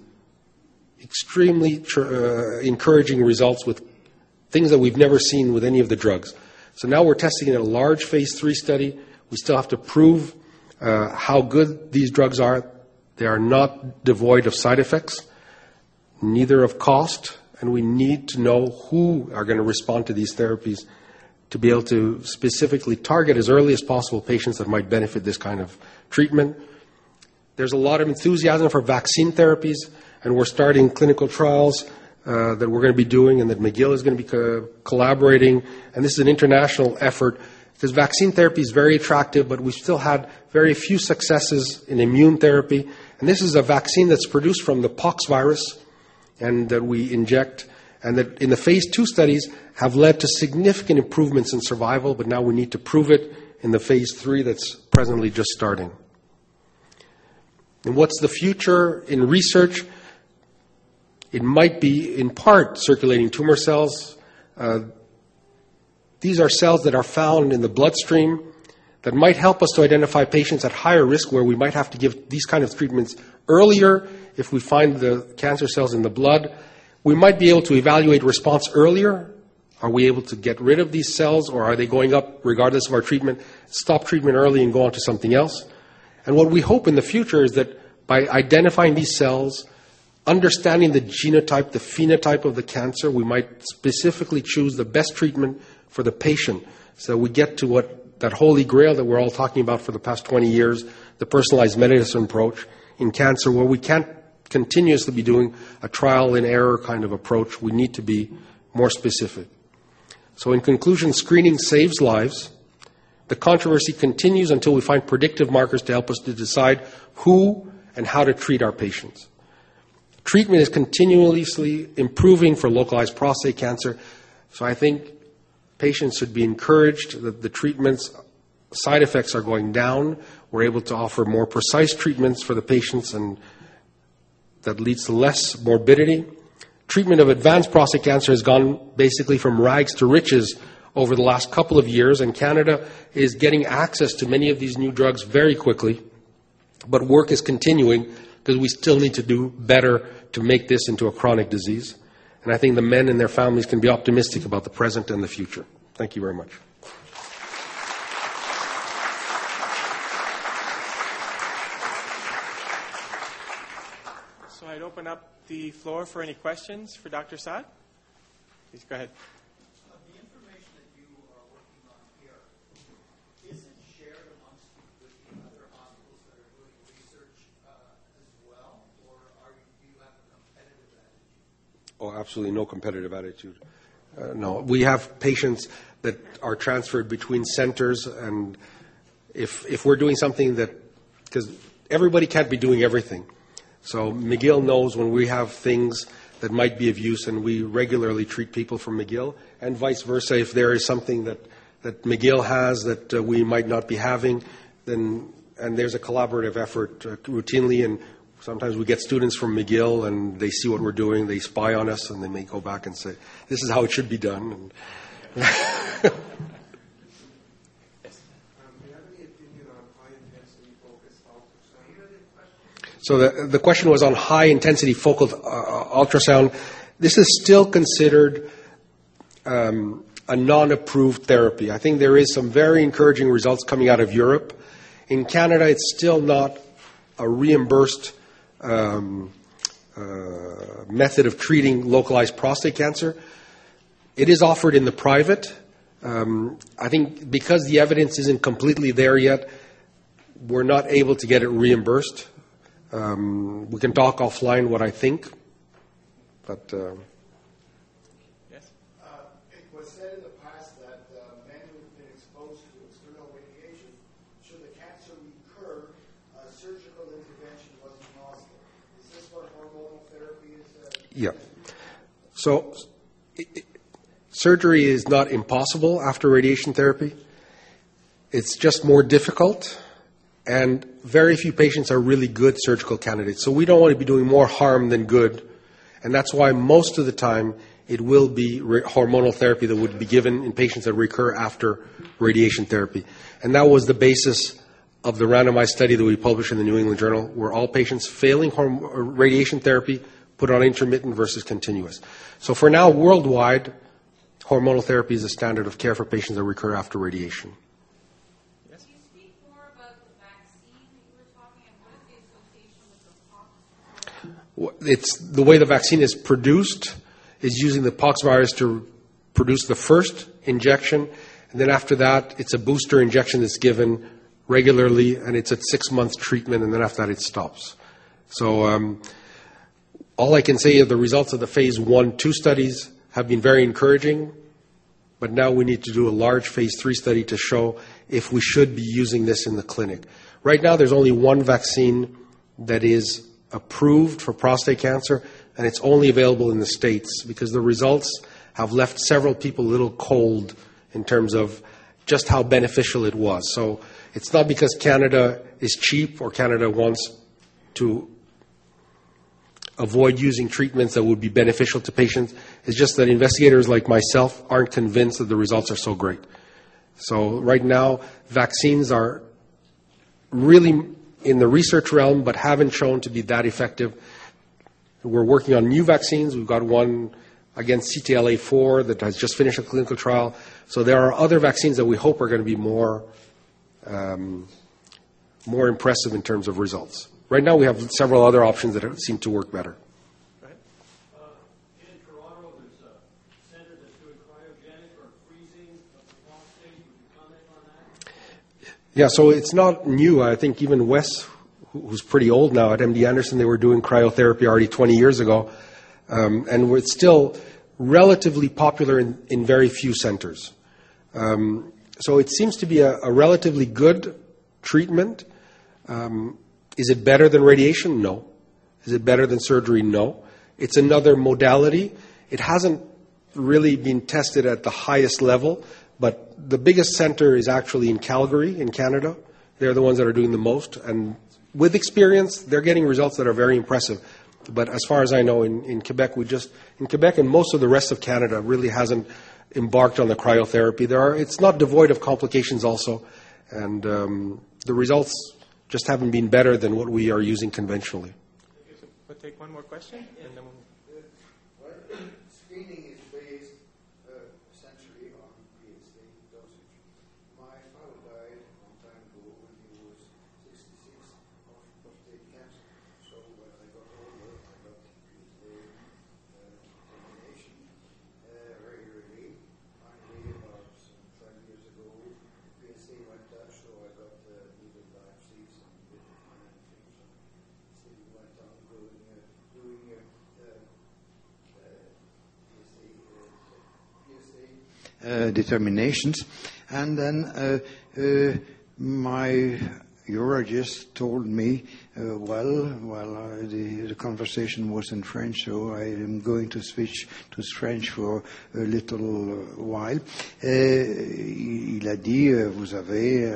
encouraging results with things that we've never seen with any of the drugs. So now we're testing in a large phase 3 study. We still have to prove how good these drugs are. They are not devoid of side effects, neither of cost, and we need to know who are going to respond to these therapies to be able to specifically target as early as possible patients that might benefit this kind of treatment. There's a lot of enthusiasm for vaccine therapies, and we're starting clinical trials that we're going to be doing and that McGill is going to be collaborating. And this is an international effort because vaccine therapy is very attractive, but we've still had very few successes in immune therapy. And this is a vaccine that's produced from the pox virus and that we inject, and that in the phase 2 studies have led to significant improvements in survival, but now we need to prove it in the phase 3 that's presently just starting. And what's the future in research? It might be, in part, circulating tumor cells. These are cells that are found in the bloodstream that might help us to identify patients at higher risk where we might have to give these kind of treatments earlier if we find the cancer cells in the blood. We might be able to evaluate response earlier. Are we able to get rid of these cells, or are they going up regardless of our treatment? Stop treatment early and go on to something else. And what we hope in the future is that by identifying these cells, understanding the genotype, the phenotype of the cancer, we might specifically choose the best treatment for the patient so we get to what that holy grail that we're all talking about for the past 20 years, the personalized medicine approach in cancer, where we can't continuously be doing a trial and error kind of approach. We need to be more specific. So in conclusion, screening saves lives. The controversy continues until we find predictive markers to help us to decide who and how to treat our patients. Treatment is continuously improving for localized prostate cancer, so I think patients should be encouraged that the treatments side effects are going down. We're able to offer more precise treatments for the patients, and that leads to less morbidity. Treatment of advanced prostate cancer has gone basically from rags to riches over the last couple of years, and Canada is getting access to many of these new drugs very quickly. But work is continuing because we still need to do better to make this into a chronic disease. And I think the men and their families can be optimistic about the present and the future. Thank you very much. So I'd open up the floor for any questions for Dr. Saad. Please go ahead. The information that you are working on here, is it shared amongst with the other hospitals that are doing research as well, or do you have a competitive attitude? Oh, absolutely no competitive attitude. No, we have patients that are transferred between centers, and if we're doing something that, because everybody can't be doing everything. So McGill knows when we have things that might be of use, and we regularly treat people from McGill, and vice versa. If there is something that McGill has that we might not be having, then, and there's a collaborative effort routinely, and sometimes we get students from McGill and they see what we're doing, they spy on us, and they may go back and say, this is how it should be done. And Do you have any opinion on high-intensity focused ultrasound? So the question was on high-intensity focal ultrasound. This is still considered a non-approved therapy. I think there is some very encouraging results coming out of Europe. In Canada, it's still not a reimbursed method of treating localized prostate cancer. It is offered in the private. I think because the evidence isn't completely there yet, we're not able to get it reimbursed. We can talk offline what I think, but... Yes? It was said in the past that men who've been exposed to external radiation, should the cancer recur, surgical intervention wasn't possible. Is this what hormonal therapy is? Yeah. So surgery is not impossible after radiation therapy. It's just more difficult, and very few patients are really good surgical candidates. So we don't want to be doing more harm than good, and that's why most of the time it will be hormonal therapy that would be given in patients that recur after radiation therapy. And that was the basis of the randomized study that we published in the New England Journal, where all patients failing radiation therapy put on intermittent versus continuous. So for now, worldwide, hormonal therapy is a standard of care for patients that recur after radiation. Yes? Can you speak more about the vaccine that you were talking about? What is the association with the pox? It's the way the vaccine is produced is using the pox virus to produce the first injection, and then after that, it's a booster injection that's given regularly, and it's a 6-month treatment, and then after that, it stops. So all I can say is the results of the phase 1-2 studies have been very encouraging, but now we need to do a large phase 3 study to show if we should be using this in the clinic. Right now, there's only one vaccine that is approved for prostate cancer, and it's only available in the States because the results have left several people a little cold in terms of just how beneficial it was. So it's not because Canada is cheap or Canada wants to avoid using treatments that would be beneficial to patients. It's just that investigators like myself aren't convinced that the results are so great. So right now, vaccines are really in the research realm but haven't shown to be that effective. We're working on new vaccines. We've got one against CTLA-4 that has just finished a clinical trial. So there are other vaccines that we hope are going to be more impressive in terms of results. Right now, we have several other options that seem to work better. Go ahead. In Toronto, there's a center that's doing cryogenic or freezing of the prostate. Would you comment on that? Yeah, so it's not new. I think even Wes, who's pretty old now. At MD Anderson, they were doing cryotherapy already 20 years ago, and it's still relatively popular in very few centers. So it seems to be a relatively good treatment. Is it better than radiation? No. Is it better than surgery? No. It's another modality. It hasn't really been tested at the highest level, but the biggest center is actually in Calgary, in Canada. They're the ones that are doing the most, and with experience, they're getting results that are very impressive. But as far as I know, in Quebec, in Quebec and most of the rest of Canada really hasn't embarked on the cryotherapy. It's not devoid of complications also, and the results just haven't been better than what we are using conventionally. We'll take one more question, and then Screening is based essentially on PSA dosage. My father died a long time ago when he was 66 of prostate cancer. So when I got older, I got PSA determination regularly. Finally, about 5 years ago, PSA went up, so I got needle biopsies and did and things. So we went on doing determinations, and then my urologist told me, the conversation was in French, so I am going to switch to French for a little while. Il a dit, vous avez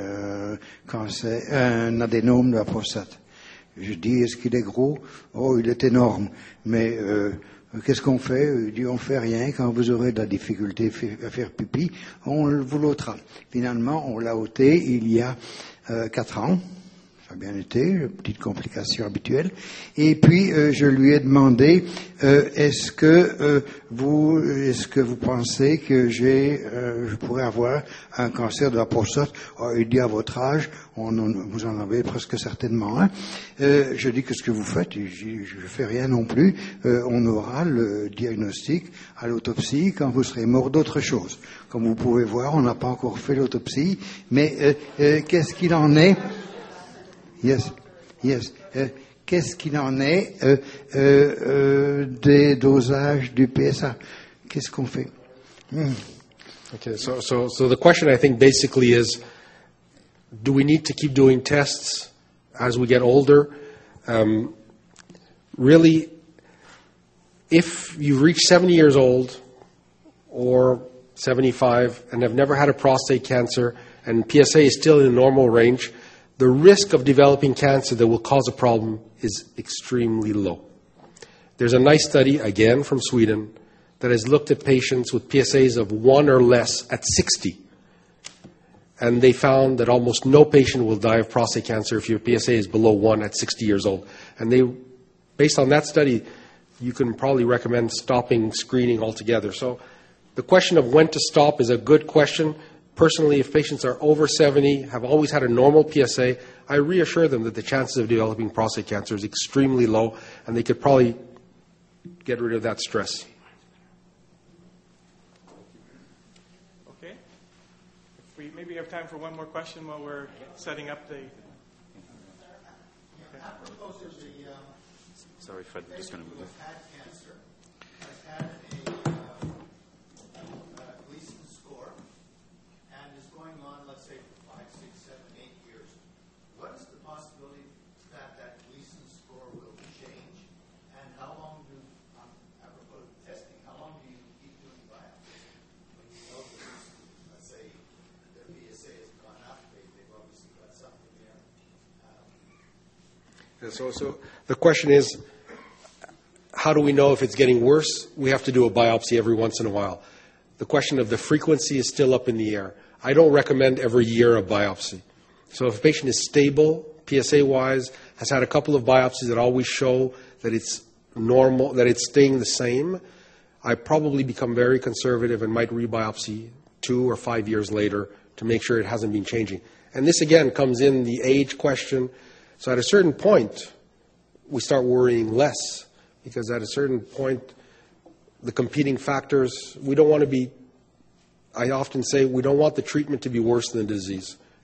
un adénome de la prostate. Je dis, est-ce qu'il est gros? Oh, il est énorme. Mais qu'est-ce qu'on fait? Il dit, on fait rien. Quand vous aurez de la difficulté à faire pipi, on vous l'ôtera. Finalement, on l'a ôté il y a 4 ans. Ça a bien été, une petite complication habituelle. Et puis, je lui ai demandé, est-ce que vous pensez que je pourrais avoir un cancer de la prostate? Oh, il dit, à votre âge, vous en avez presque certainement un. Je dis, qu'est-ce que vous faites? Je ne fais rien non plus. On aura le diagnostic à l'autopsie quand vous serez mort d'autre chose. Comme vous pouvez voir, on n'a pas encore fait l'autopsie, mais qu'est-ce qu'il en est? Yes. Qu'est-ce qu'il en est des dosages du PSA? Qu'est-ce qu'on fait? Okay, so the question I think basically is, do we need to keep doing tests as we get older? Really, if you've reached 70 years old or 75 and have never had a prostate cancer and PSA is still in a normal range, the risk of developing cancer that will cause a problem is extremely low. There's a nice study, again from Sweden, that has looked at patients with PSAs of 1 or less at 60. And they found that almost no patient will die of prostate cancer if your PSA is below 1 at 60 years old. And based on that study, you can probably recommend stopping screening altogether. So the question of when to stop is a good question. Personally, if patients are over 70, have always had a normal PSA, I reassure them that the chances of developing prostate cancer is extremely low, and they could probably get rid of that stress. okay. If we maybe have time for one more question while we're setting up the. Apropos of the Sorry, Fred, I'm just going to move it. had cancer has had a Gleason score and is going on, let's say, for 5, 6, 7, 8 years. What is the possibility that Gleason score will change? And how long apropos of testing, how long do you keep doing biopsies when you know that, let's say, their PSA has gone up, they've obviously got something there. So the question is, how do we know if it's getting worse? We have to do a biopsy every once in a while. The question of the frequency is still up in the air. I don't recommend every year a biopsy. So if a patient is stable, PSA-wise, has had a couple of biopsies that always show that it's normal, that it's staying the same, I probably become very conservative and might rebiopsy 2 or 5 years later to make sure it hasn't been changing. And this, again, comes in the age question. So at a certain point, we start worrying less, because at a certain point, the competing factors, we don't want to be, I often say, we don't want the treatment to be worse than the disease.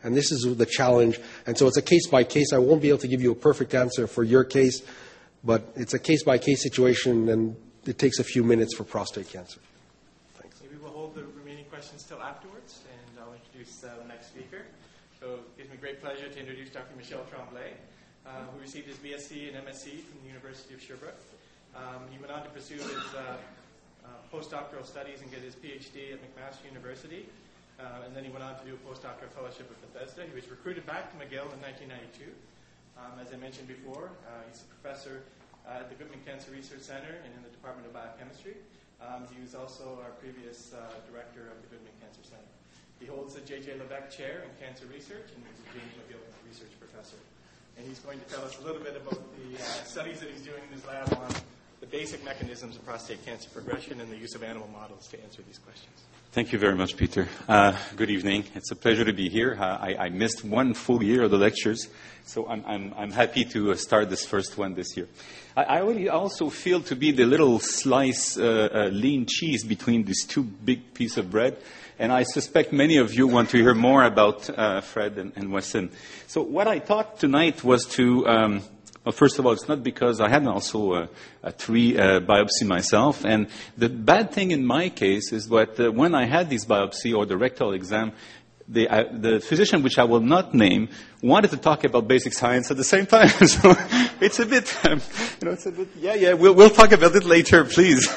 And this is the challenge. And so it's a case-by-case. I won't be able to give you a perfect answer for your case, but it's a case-by-case situation, and it takes a few minutes for prostate cancer. Thanks. Maybe we'll hold the remaining questions till afterwards, and I'll introduce the next speaker. So it gives me great pleasure to introduce Dr. Michel Tremblay, who received his BSc and MSc from the University of Sherbrooke. He went on to pursue his postdoctoral studies and get his PhD at McMaster University. And then he went on to do a postdoctoral fellowship at Bethesda. He was recruited back to McGill in 1992. As I mentioned before, he's a professor at the Goodman Cancer Research Center and in the Department of Biochemistry. He was also our previous director of the Goodman Cancer Center. He holds the J.J. Lebec Chair in Cancer Research, and he's a James McGill Research Professor. And he's going to tell us a little bit about the studies that he's doing in his lab on the basic mechanisms of prostate cancer progression and the use of animal models to answer these questions. Thank you very much, Peter. Good evening. It's a pleasure to be here. I missed one full year of the lectures, so I'm happy to start this first one this year. I really also feel to be the little slice lean cheese between these two big pieces of bread, and I suspect many of you want to hear more about Fred and Wesson. So what I thought tonight was to well, first of all, it's not because I had also a 3 biopsy myself. And the bad thing in my case is that when I had this biopsy or the rectal exam, the physician, which I will not name, wanted to talk about basic science at the same time. So it's a bit, it's a bit, we'll talk about it later, please.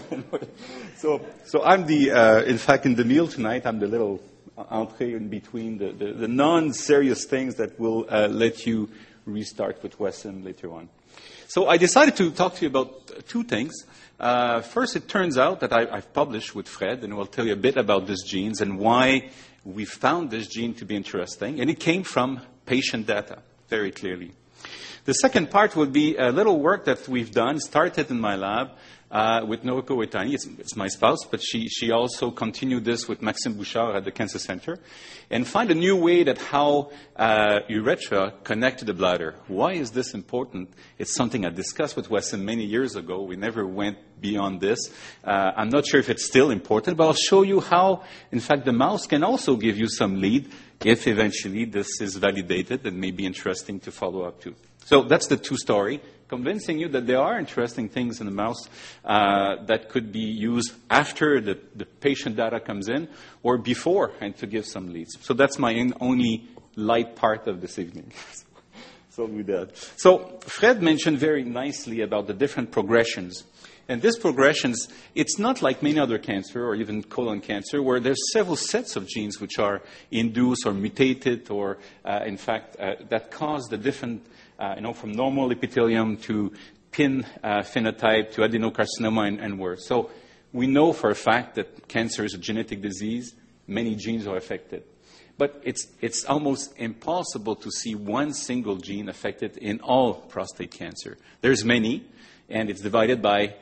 So I'm in fact, in the meal tonight, I'm the little entrée in between the non-serious things that will let you restart with Wesson later on. So I decided to talk to you about 2 things. First, it turns out that I've published with Fred, and we'll tell you a bit about these genes and why we found this gene to be interesting. And it came from patient data, very clearly. The second part will be a little work that we've done, started in my lab, with Noriko Uetani. It's my spouse, but she also continued this with Maxime Bouchard at the Cancer Center, and find a new way that how urethra connect to the bladder. Why is this important? It's something I discussed with Wesson many years ago. We never went beyond this. I'm not sure if it's still important, but I'll show you how, in fact, the mouse can also give you some lead if eventually this is validated and may be interesting to follow up to. So that's the 2 story. Convincing you that there are interesting things in the mouse that could be used after the patient data comes in or before, and to give some leads. So that's my only light part of this evening. So with that. So Fred mentioned very nicely about the different progressions. And these progressions, it's not like many other cancer or even colon cancer where there's several sets of genes which are induced or mutated or, in fact, that cause the different from normal epithelium to PIN phenotype to adenocarcinoma and worse. So we know for a fact that cancer is a genetic disease. Many genes are affected. But it's almost impossible to see one single gene affected in all prostate cancer. There's many, and it's divided by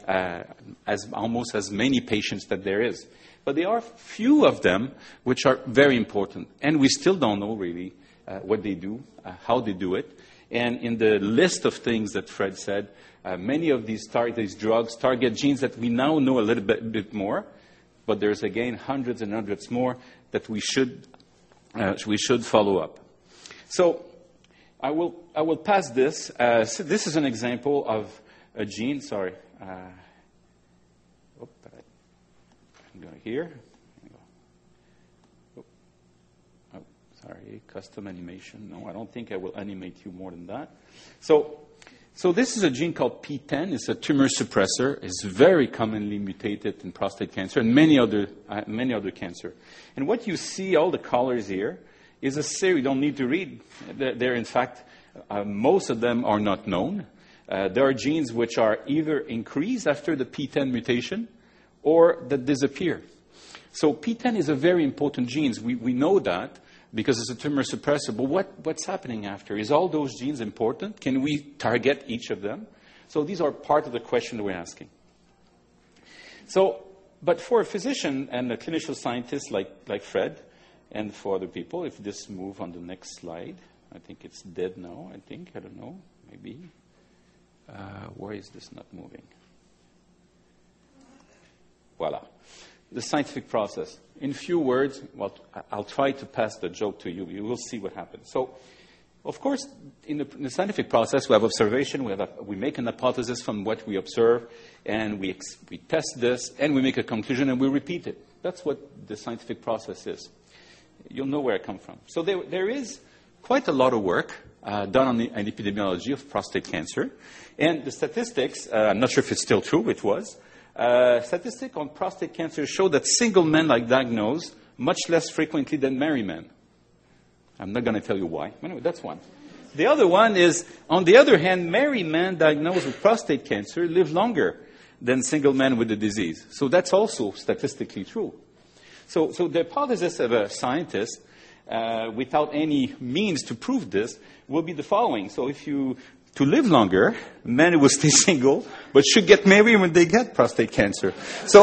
almost as many patients that there is. But there are few of them which are very important. And we still don't know really what they do, how they do it. And in the list of things that Fred said, many of these drugs target genes that we now know a little bit more, but there's again hundreds and hundreds more that we should follow up. So I will pass this. So this is an example of a gene. Sorry, I'm going here. Sorry, custom animation. No, I don't think I will animate you more than that. So this is a gene called PTEN. It's a tumor suppressor. It's very commonly mutated in prostate cancer and many other cancer. And what you see, all the colors here, is a series. You don't need to read. They're in fact, most of them are not known. There are genes which are either increased after the PTEN mutation or that disappear. So PTEN is a very important gene. We know that, because it's a tumor suppressor. But what's happening after? Is all those genes important? Can we target each of them? So these are part of the question that we're asking. But for a physician and a clinical scientist like Fred, and for other people, if this move on the next slide, I think it's dead now, I don't know, maybe. Why is this not moving? Voila. The scientific process. in few words, well, I'll try to pass the joke to you. You will see what happens. So, of course, in the scientific process, we have observation. We make an hypothesis from what we observe, and we test this, and we make a conclusion, and we repeat it. That's what the scientific process is. You'll know where I come from. So there is quite a lot of work done on the epidemiology of prostate cancer. And the statistics, I'm not sure if it's still true, it was, statistics on prostate cancer show that single men are diagnosed much less frequently than married men. I'm not going to tell you why. Anyway, that's one. The other one is, on the other hand, married men diagnosed with prostate cancer live longer than single men with the disease. So that's also statistically true. So the hypothesis of a scientist, without any means to prove this, will be the following. So to live longer, men will stay single, but should get married when they get prostate cancer. So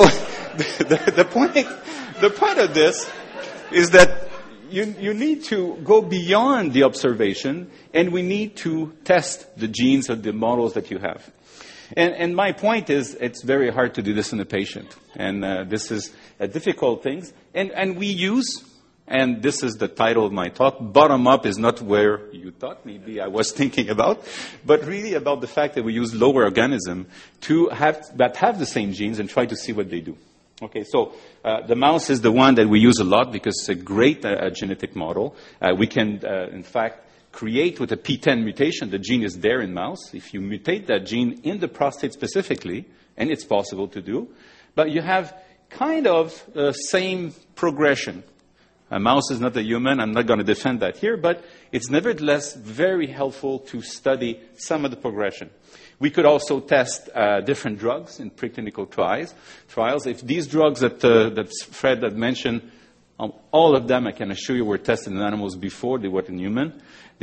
the point of this is that you need to go beyond the observation, and we need to test the genes of the models that you have. And my point is, it's very hard to do this in a patient. And this is a difficult thing. And we use, and this is the title of my talk, bottom up is not where you thought maybe I was thinking about, but really about the fact that we use lower organisms that have the same genes and try to see what they do. Okay, so the mouse is the one that we use a lot because it's a great genetic model. We can, in fact, create with a P10 mutation. The gene is there in mouse. If you mutate that gene in the prostate specifically, and it's possible to do, but you have kind of the same progression. A mouse is not a human. I'm not going to defend that here, but it's nevertheless very helpful to study some of the progression. We could also test different drugs in preclinical trials. If these drugs that Fred had mentioned, all of them, I can assure you, were tested in animals before they went in human.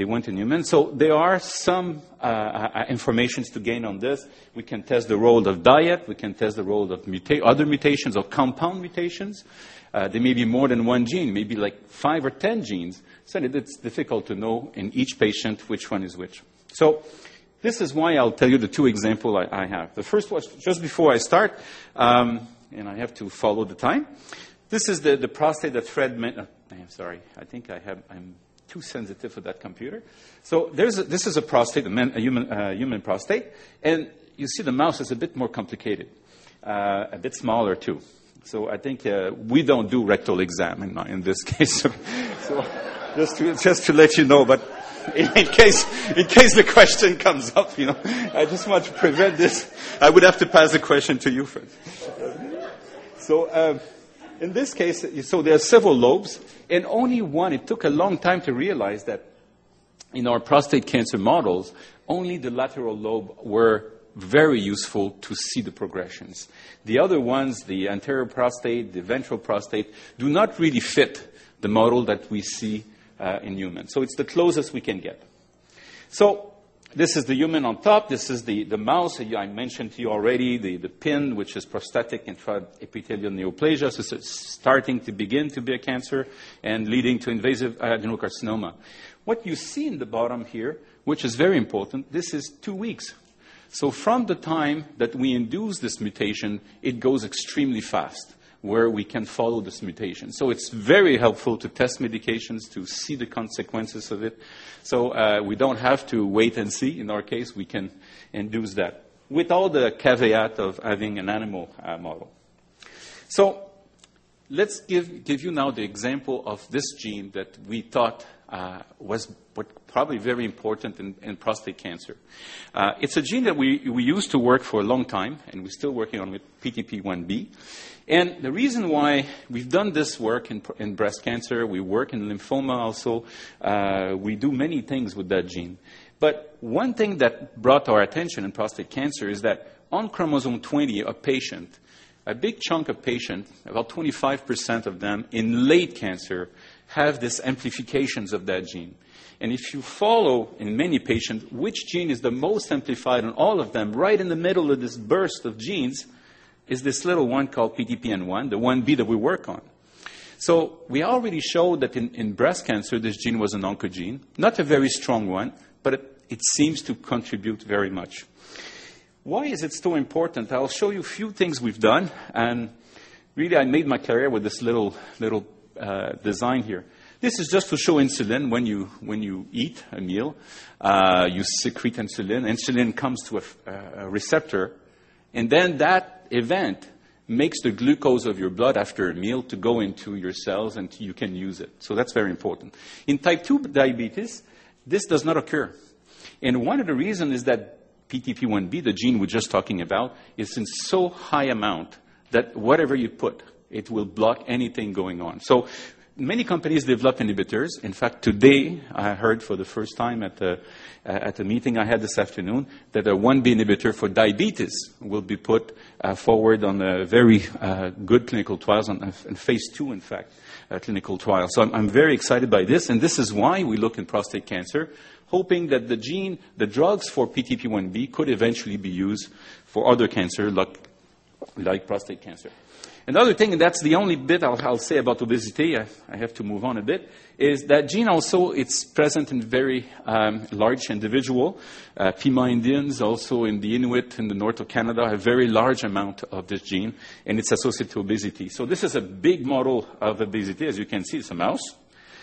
So there are some informations to gain on this. We can test the role of diet. We can test the role of other mutations or compound mutations. There may be more than one gene, maybe like 5 or 10 genes. So it's difficult to know in each patient which one is which. So this is why I'll tell you the two examples I have. The first was just before I start, and I have to follow the time. This is the prostate that Fred meant. I'm sorry. I think I'm too sensitive for that computer. So this is a prostate, a human prostate, and you see the mouse is a bit more complicated, a bit smaller too. So I think we don't do rectal exam in this case. So just to let you know, but in case the question comes up, I just want to prevent this. I would have to pass the question to you, Fred. So in this case, so there are several lobes, and only one. It took a long time to realize that in our prostate cancer models, only the lateral lobe were very useful to see the progressions. The other ones, the anterior prostate, the ventral prostate, do not really fit the model that we see in humans. So it's the closest we can get. So this is the human on top. This is the mouse. I mentioned to you already the pin, which is prostatic intraepithelial neoplasia. So it's starting to begin to be a cancer and leading to invasive adenocarcinoma. What you see in the bottom here, which is very important, this is 2 weeks. So from the time that we induce this mutation, it goes extremely fast, where we can follow this mutation. So it's very helpful to test medications, to see the consequences of it. So we don't have to wait and see. In our case, we can induce that, with all the caveat of having an animal model. So let's give you now the example of this gene that we thought was probably very important in prostate cancer. It's a gene that we used to work for a long time, and we're still working on with PTP1B. And the reason why we've done this work in breast cancer, we work in lymphoma also, we do many things with that gene. But one thing that brought our attention in prostate cancer is that on chromosome 20, a big chunk of patients, about 25% of them in late cancer, have these amplifications of that gene. And if you follow in many patients which gene is the most amplified in all of them, right in the middle of this burst of genes is this little one called PTPN1, the 1B that we work on. So we already showed that in breast cancer, this gene was an oncogene. Not a very strong one, but it seems to contribute very much. Why is it so important? I'll show you a few things we've done. And really, I made my career with this little design here. This is just to show insulin when you eat a meal. You secrete insulin. Insulin comes to a receptor, and then that event makes the glucose of your blood after a meal to go into your cells, and you can use it. So that's very important. In type 2 diabetes, this does not occur. And one of the reasons is that PTP1B, the gene we're just talking about, is in so high amount that whatever you put, it will block anything going on. So many companies develop inhibitors. In fact, today I heard for the first time at a meeting I had this afternoon that a 1B inhibitor for diabetes will be put forward on a very good clinical trials, in phase 2, in fact, clinical trials. So I'm very excited by this, and this is why we look in prostate cancer, hoping that the drugs for PTP1B could eventually be used for other cancer like prostate cancer. Another thing, and that's the only bit I'll say about obesity, I have to move on a bit, is that gene also, it's present in very large individual. Pima Indians, also in the Inuit in the north of Canada, have a very large amount of this gene, and it's associated to obesity. So this is a big model of obesity. As you can see, it's a mouse.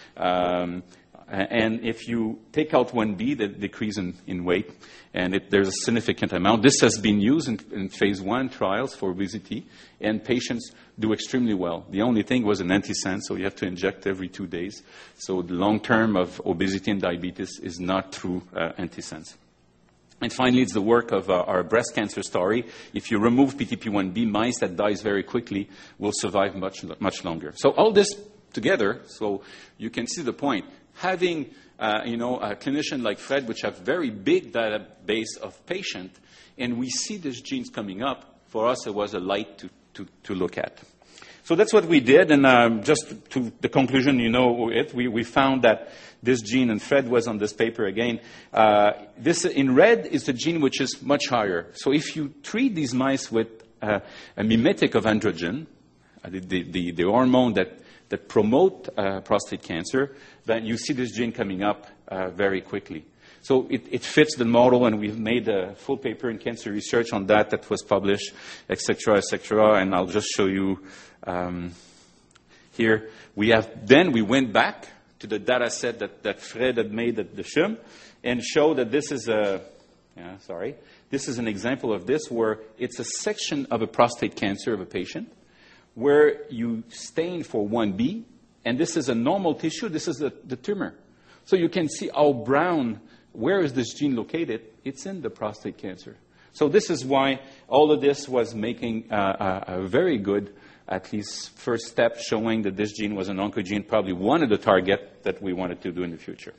And if you take out 1B, the decrease in weight, and there's a significant amount. This has been used in phase 1 trials for obesity, and patients do extremely well. The only thing was an antisense, so you have to inject every 2 days. So the long term of obesity and diabetes is not through antisense. And finally, it's the work of our breast cancer story. If you remove PTP1B, mice that dies very quickly will survive much longer. So all this together, so you can see the point. Having a clinician like Fred, which have very big database of patients, and we see these genes coming up, for us it was a light to look at. So that's what we did, and just to the conclusion, we found that this gene, and Fred was on this paper again, this in red is the gene which is much higher. So if you treat these mice with a mimetic of androgen, the hormone that promote prostate cancer, then you see this gene coming up very quickly. So it fits the model, and we've made a full paper in Cancer Research on that was published, et cetera, and I'll just show you here. We went back to the data set that Fred had made at the CHUM and showed that this is this is an example of this, where it's a section of a prostate cancer of a patient, where you stain for 1B, and this is a normal tissue, this is the tumor. So you can see how brown, where is this gene located? It's in the prostate cancer. So this is why all of this was making a very good, at least first step, showing that this gene was an oncogene, probably one of the targets that we wanted to do in the future.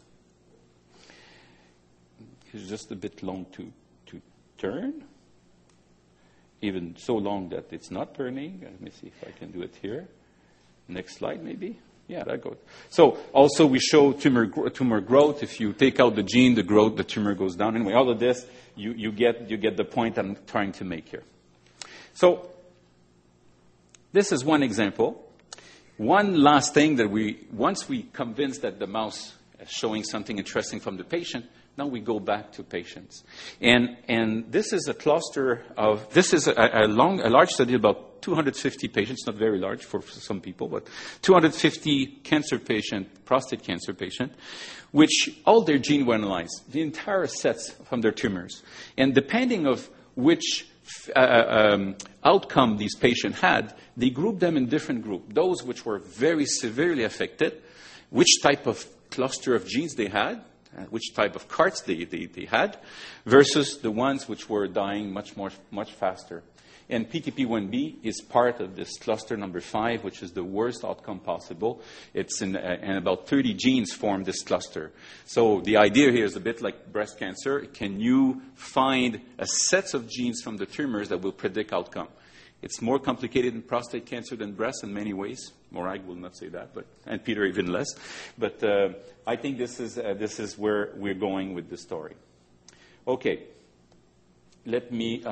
It's just a bit long to turn. Even so long that it's not turning. Let me see if I can do it here. Next slide, maybe. Yeah, that goes. So also we show tumor growth. If you take out the gene, the tumor goes down. Anyway, all of this, you get the point I'm trying to make here. So this is one example. One last thing that once we convinced that the mouse is showing something interesting from the patient, now we go back to patients. And this is a cluster of, this is a large study, about 250 patients, not very large for some people, but 250 prostate cancer patient, which all their genes were analyzed, the entire sets from their tumors. And depending of which outcome these patients had, they grouped them in different groups. Those which were very severely affected, which type of cluster of genes they had, which type of carts they had, versus the ones which were dying much faster. And PTP1B is part of this cluster number 5, which is the worst outcome possible. It's and about 30 genes form this cluster. So the idea here is a bit like breast cancer. Can you find a set of genes from the tumors that will predict outcome? It's more complicated in prostate cancer than breast in many ways. Morag will not say that, and Peter even less. But I think this is where we're going with the story. Okay, let me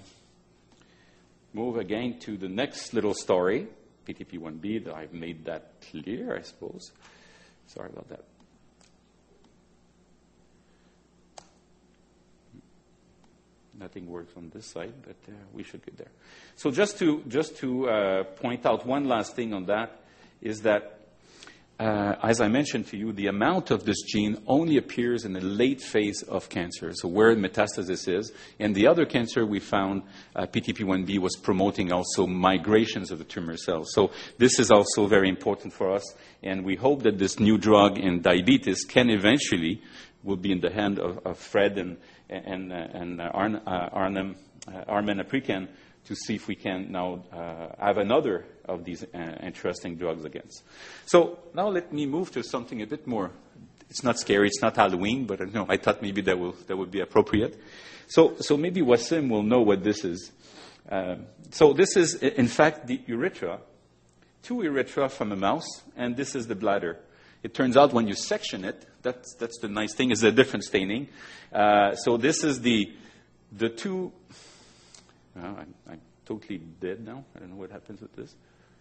move again to the next little story, PTP1B. I've made that clear, I suppose. Sorry about that. Nothing works on this side, but we should get there. So just to point out one last thing on that is that, as I mentioned to you, the amount of this gene only appears in the late phase of cancer, so where metastasis is. And the other cancer we found, PTP1B, was promoting also migrations of the tumor cells. So this is also very important for us, and we hope that this new drug in diabetes can eventually will be in the hand of Fred and Armen African to see if we can now have another of these interesting drugs against. So now let me move to something a bit more. It's not scary. It's not Halloween, but I thought maybe that would be appropriate. So maybe Wassim will know what this is. So this is, in fact, the urethra, 2 urethra from a mouse, and this is the bladder. It turns out when you section it, that's the nice thing, is a different staining. So this is the 2. I'm totally dead now. I don't know what happens with this.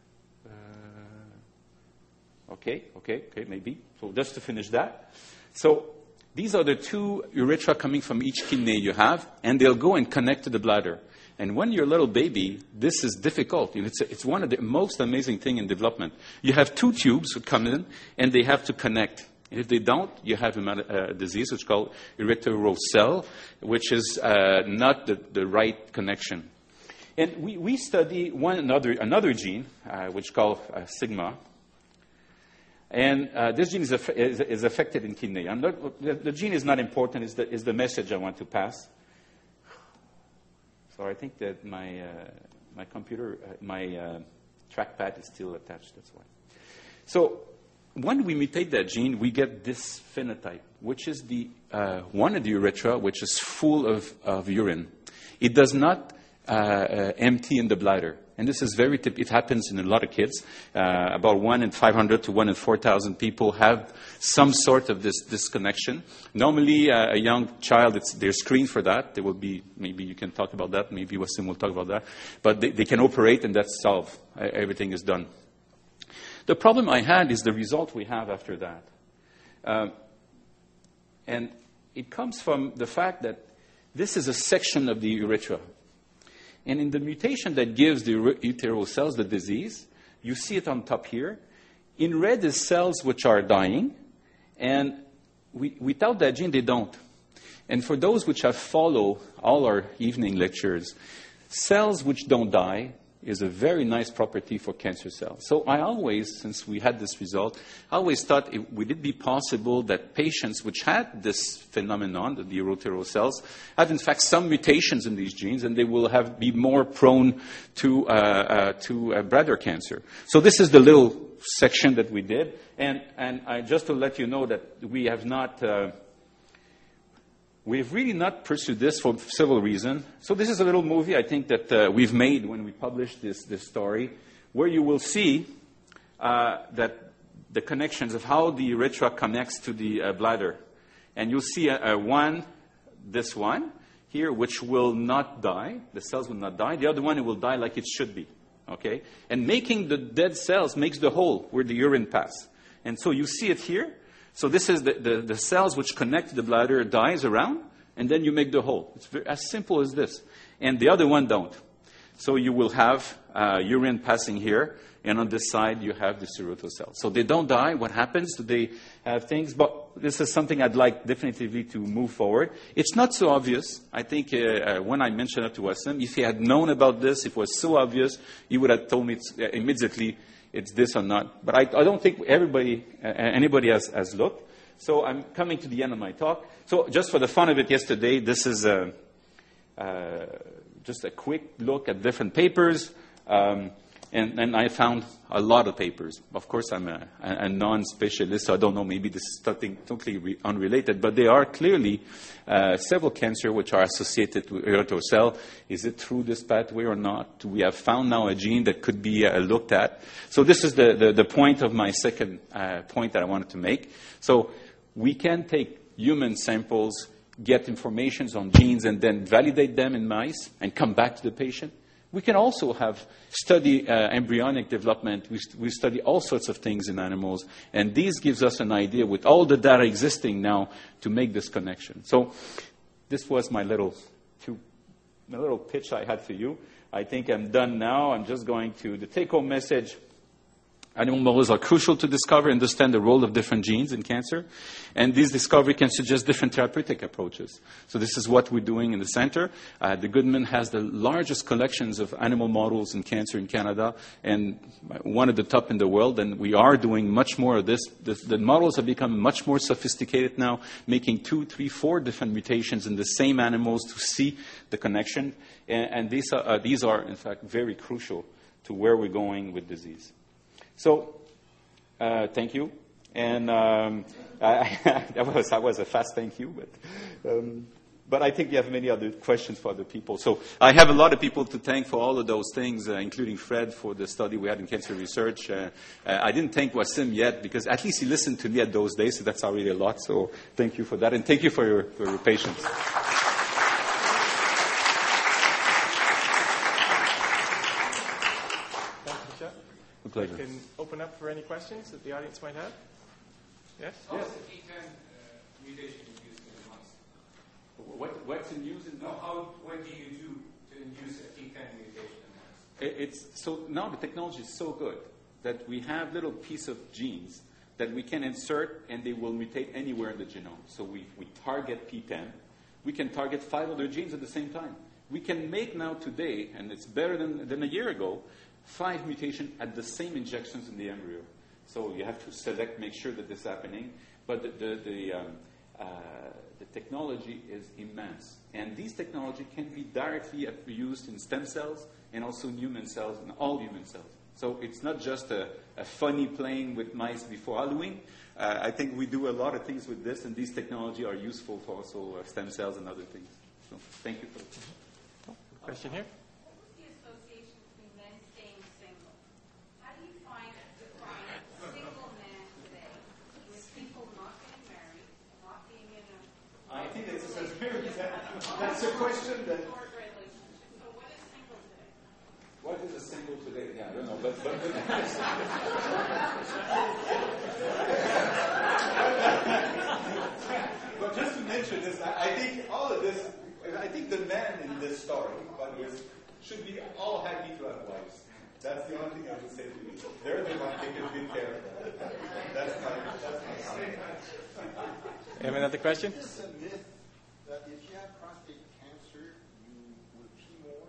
Okay, maybe. So just to finish that. So these are the 2 urethra coming from each kidney you have, and they'll go and connect to the bladder. And when you're a little baby, this is difficult. It's one of the most amazing things in development. You have 2 tubes that come in, and they have to connect. And if they don't, you have a disease which is called erythrocell, which is not the right connection. And we study another gene, which is called sigma. And this gene is affected in kidney. The gene is not important. It's the message I want to pass. So I think that my computer, my trackpad is still attached. That's why. So when we mutate that gene, we get this phenotype, which is the one of the urethra, which is full of urine. It does not empty in the bladder. And this is very typical. It happens in a lot of kids. About 1 in 500 to 1 in 4,000 people have some sort of this disconnection. Normally, a young child, they're screened for that. There will be, maybe you can talk about that. Maybe Wassim will talk about that. But they can operate, and that's solved. Everything is done. The problem I had is the result we have after that. And it comes from the fact that this is a section of the urethra. And in the mutation that gives the uterine cells the disease, you see it on top here. In red is cells which are dying, and without that gene, they don't. And for those which have followed all our evening lectures, cells which don't die is a very nice property for cancer cells. So I always, since we had this result, I always thought, would it be possible that patients which had this phenomenon, the uterine cells, have in fact some mutations in these genes, and they will be more prone to bladder cancer. So this is the little section that we did, and just to let you know that we have not. We've really not pursued this for several reasons. So this is a little movie I think that we've made when we published this story, where you will see that the connections of how the urethra connects to the bladder. And you'll see this one here, which will not die. The cells will not die. The other one, it will die like it should be. Okay? And making the dead cells makes the hole where the urine passes. And so you see it here. So this is the cells which connect to the bladder dies around, and then you make the hole. It's as simple as this. And the other one don't. So you will have urine passing here, and on this side you have the urethral cells. So they don't die. What happens? They have things, but this is something I'd like definitively to move forward. It's not so obvious. I think when I mentioned it to Wassim, if he had known about this, if it was so obvious, he would have told me immediately it's this or not. But I don't think anybody has looked. So I'm coming to the end of my talk. So just for the fun of it yesterday, this is just a quick look at different papers. And I found a lot of papers. Of course, I'm a non-specialist, so I don't know, maybe this is something totally unrelated. But there are clearly several cancers which are associated with erythroid cell. Is it through this pathway or not? We have found now a gene that could be looked at. So this is the point of my second point that I wanted to make. So we can take human samples, get information on genes, and then validate them in mice and come back to the patient. We can also study embryonic development. We study all sorts of things in animals. And this gives us an idea, with all the data existing now, to make this connection. So this was my little a little pitch I had for you. I think I'm done now. I'm just going to the take-home message. Animal models are crucial to discover and understand the role of different genes in cancer. And this discovery can suggest different therapeutic approaches. So this is what we're doing in the center. The Goodman has the largest collections of animal models in cancer in Canada, and one of the top in the world. And we are doing much more of this. The models have become much more sophisticated now, making 2, 3, 4 different mutations in the same animals to see the connection. And these are, in fact, very crucial to where we're going with disease. So, thank you. And that was a fast thank you, but I think you have many other questions for other people. So I have a lot of people to thank for all of those things, including Fred for the study we had in cancer research. I didn't thank Wasim yet because at least he listened to me at those days, so that's already a lot. So thank you for that, and thank you for your patience. Pleasure. I can open up for any questions that the audience might have. Yes? How is the T10 mutation induced in mice? What's induced in mice? What do you do to induce a T10 mutation in mice? So now the technology is so good that we have little piece of genes that we can insert and they will mutate anywhere in the genome. So we target P10. We can target 5 other genes at the same time. We can make now today, and it's better than a year ago, 5 mutations at the same injections in the embryo. So you have to select, make sure that this is happening. But the technology is immense. And these technology can be directly used in stem cells and also in human cells, and all human cells. So it's not just a funny playing with mice before Halloween. I think we do a lot of things with this, and these technology are useful for also stem cells and other things. So thank you for the question here. That's a question that. What is a single today? Yeah, I don't know, but but just to mention this, I think all of this. I think the men in this story, but should be all happy to have wives. That's the only thing I would say to you. They're the ones taking good care of them. That's my statement. You have another question? Is this a myth that if you have prostate cancer, you will pee more?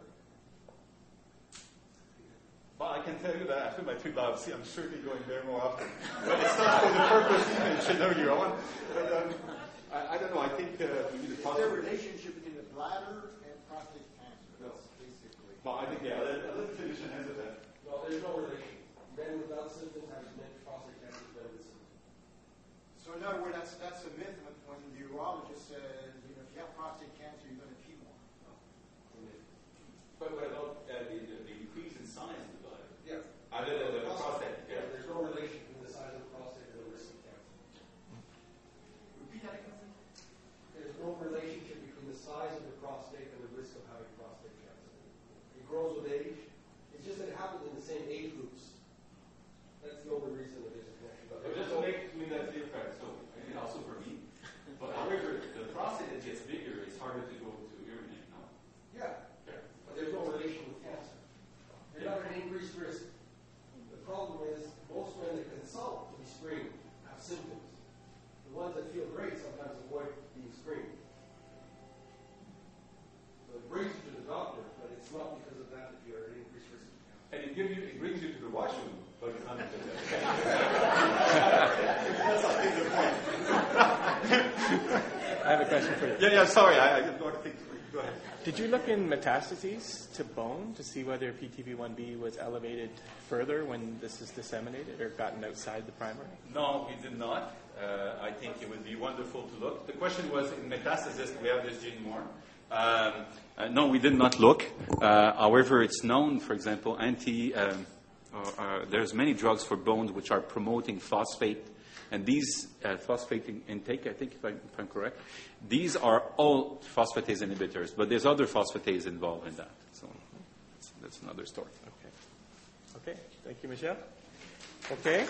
Well, I can tell you that after my 3 biopsy, I'm certainly going there more often. But it's not for the purpose you mentioned earlier on. But I don't know. I think we need to talk. Is there a relationship between the bladder and prostate cancer? No. That's basically. Well, I think, yeah, let's finish and answer that. Well, there's no relation. Men without symptoms have as many prostate cancer as men with symptoms. So in other words, that's a myth when the urologist says, if you have prostate cancer, you're going to pee more. But what about the increase in size of the bladder? Yeah. The prostate. Yeah, there's no relation between the size of the prostate and the risk of cancer. Repeat that again. There's no relationship between the size of the prostate and the risk of having prostate cancer. It grows with age. It's just that it happens in the same age groups. That's the only reason that there's a connection. But Just to make that clear, so also for me. But however, the prostate that gets bigger, it's harder to go to urinate now. yeah, but there's no relation with cancer. They're not at increased risk. The problem is most men that consult to be screened have symptoms. The ones that feel great sometimes avoid being screened. So it brings you to the doctor, but it's not because of that you're at increased risk of cancer. And it brings you to the washroom, but it's not because of that. That's I think the point. I have a question for you. Yeah, sorry. I just want to think. Go ahead. Did you look in metastases to bone to see whether PTB1B was elevated further when this is disseminated or gotten outside the primary? No, we did not. I think it would be wonderful to look. The question was, in metastasis, do we have this gene more? No, we did not look. However, it's known, for example, there's many drugs for bones which are promoting phosphate. And these phosphate intake, I think if I'm correct, these are all phosphatase inhibitors, but there's other phosphatase involved in that. So that's another story. Okay. Thank you, Michelle. Okay.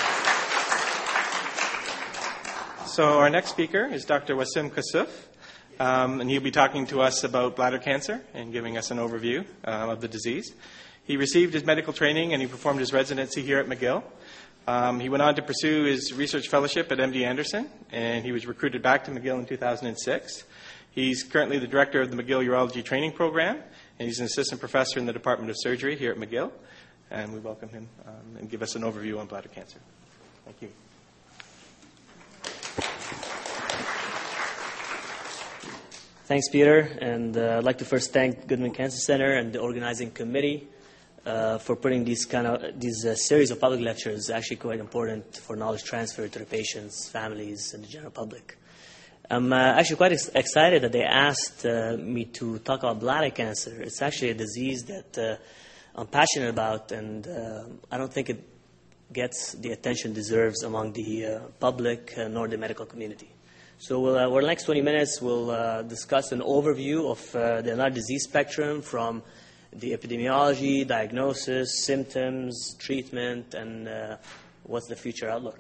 So our next speaker is Dr. Wasim Kassouf. and he'll be talking to us about bladder cancer and giving us an overview of the disease. He received his medical training and he performed his residency here at McGill. He went on to pursue his research fellowship at MD Anderson, and he was recruited back to McGill in 2006. He's currently the director of the McGill Urology Training Program, and he's an assistant professor in the Department of Surgery here at McGill. And we welcome him and give us an overview on bladder cancer. Thank you. Thanks, Peter. And I'd like to first thank Goodman Cancer Center and the organizing committee for putting these series of public lectures. It's actually quite important for knowledge transfer to the patients, families, and the general public. I'm actually quite excited that they asked me to talk about bladder cancer. It's actually a disease that I'm passionate about, and I don't think it gets the attention it deserves among the public nor the medical community. So over the next 20 minutes, we'll discuss an overview of the entire disease spectrum from the epidemiology, diagnosis, symptoms, treatment, and what's the future outlook.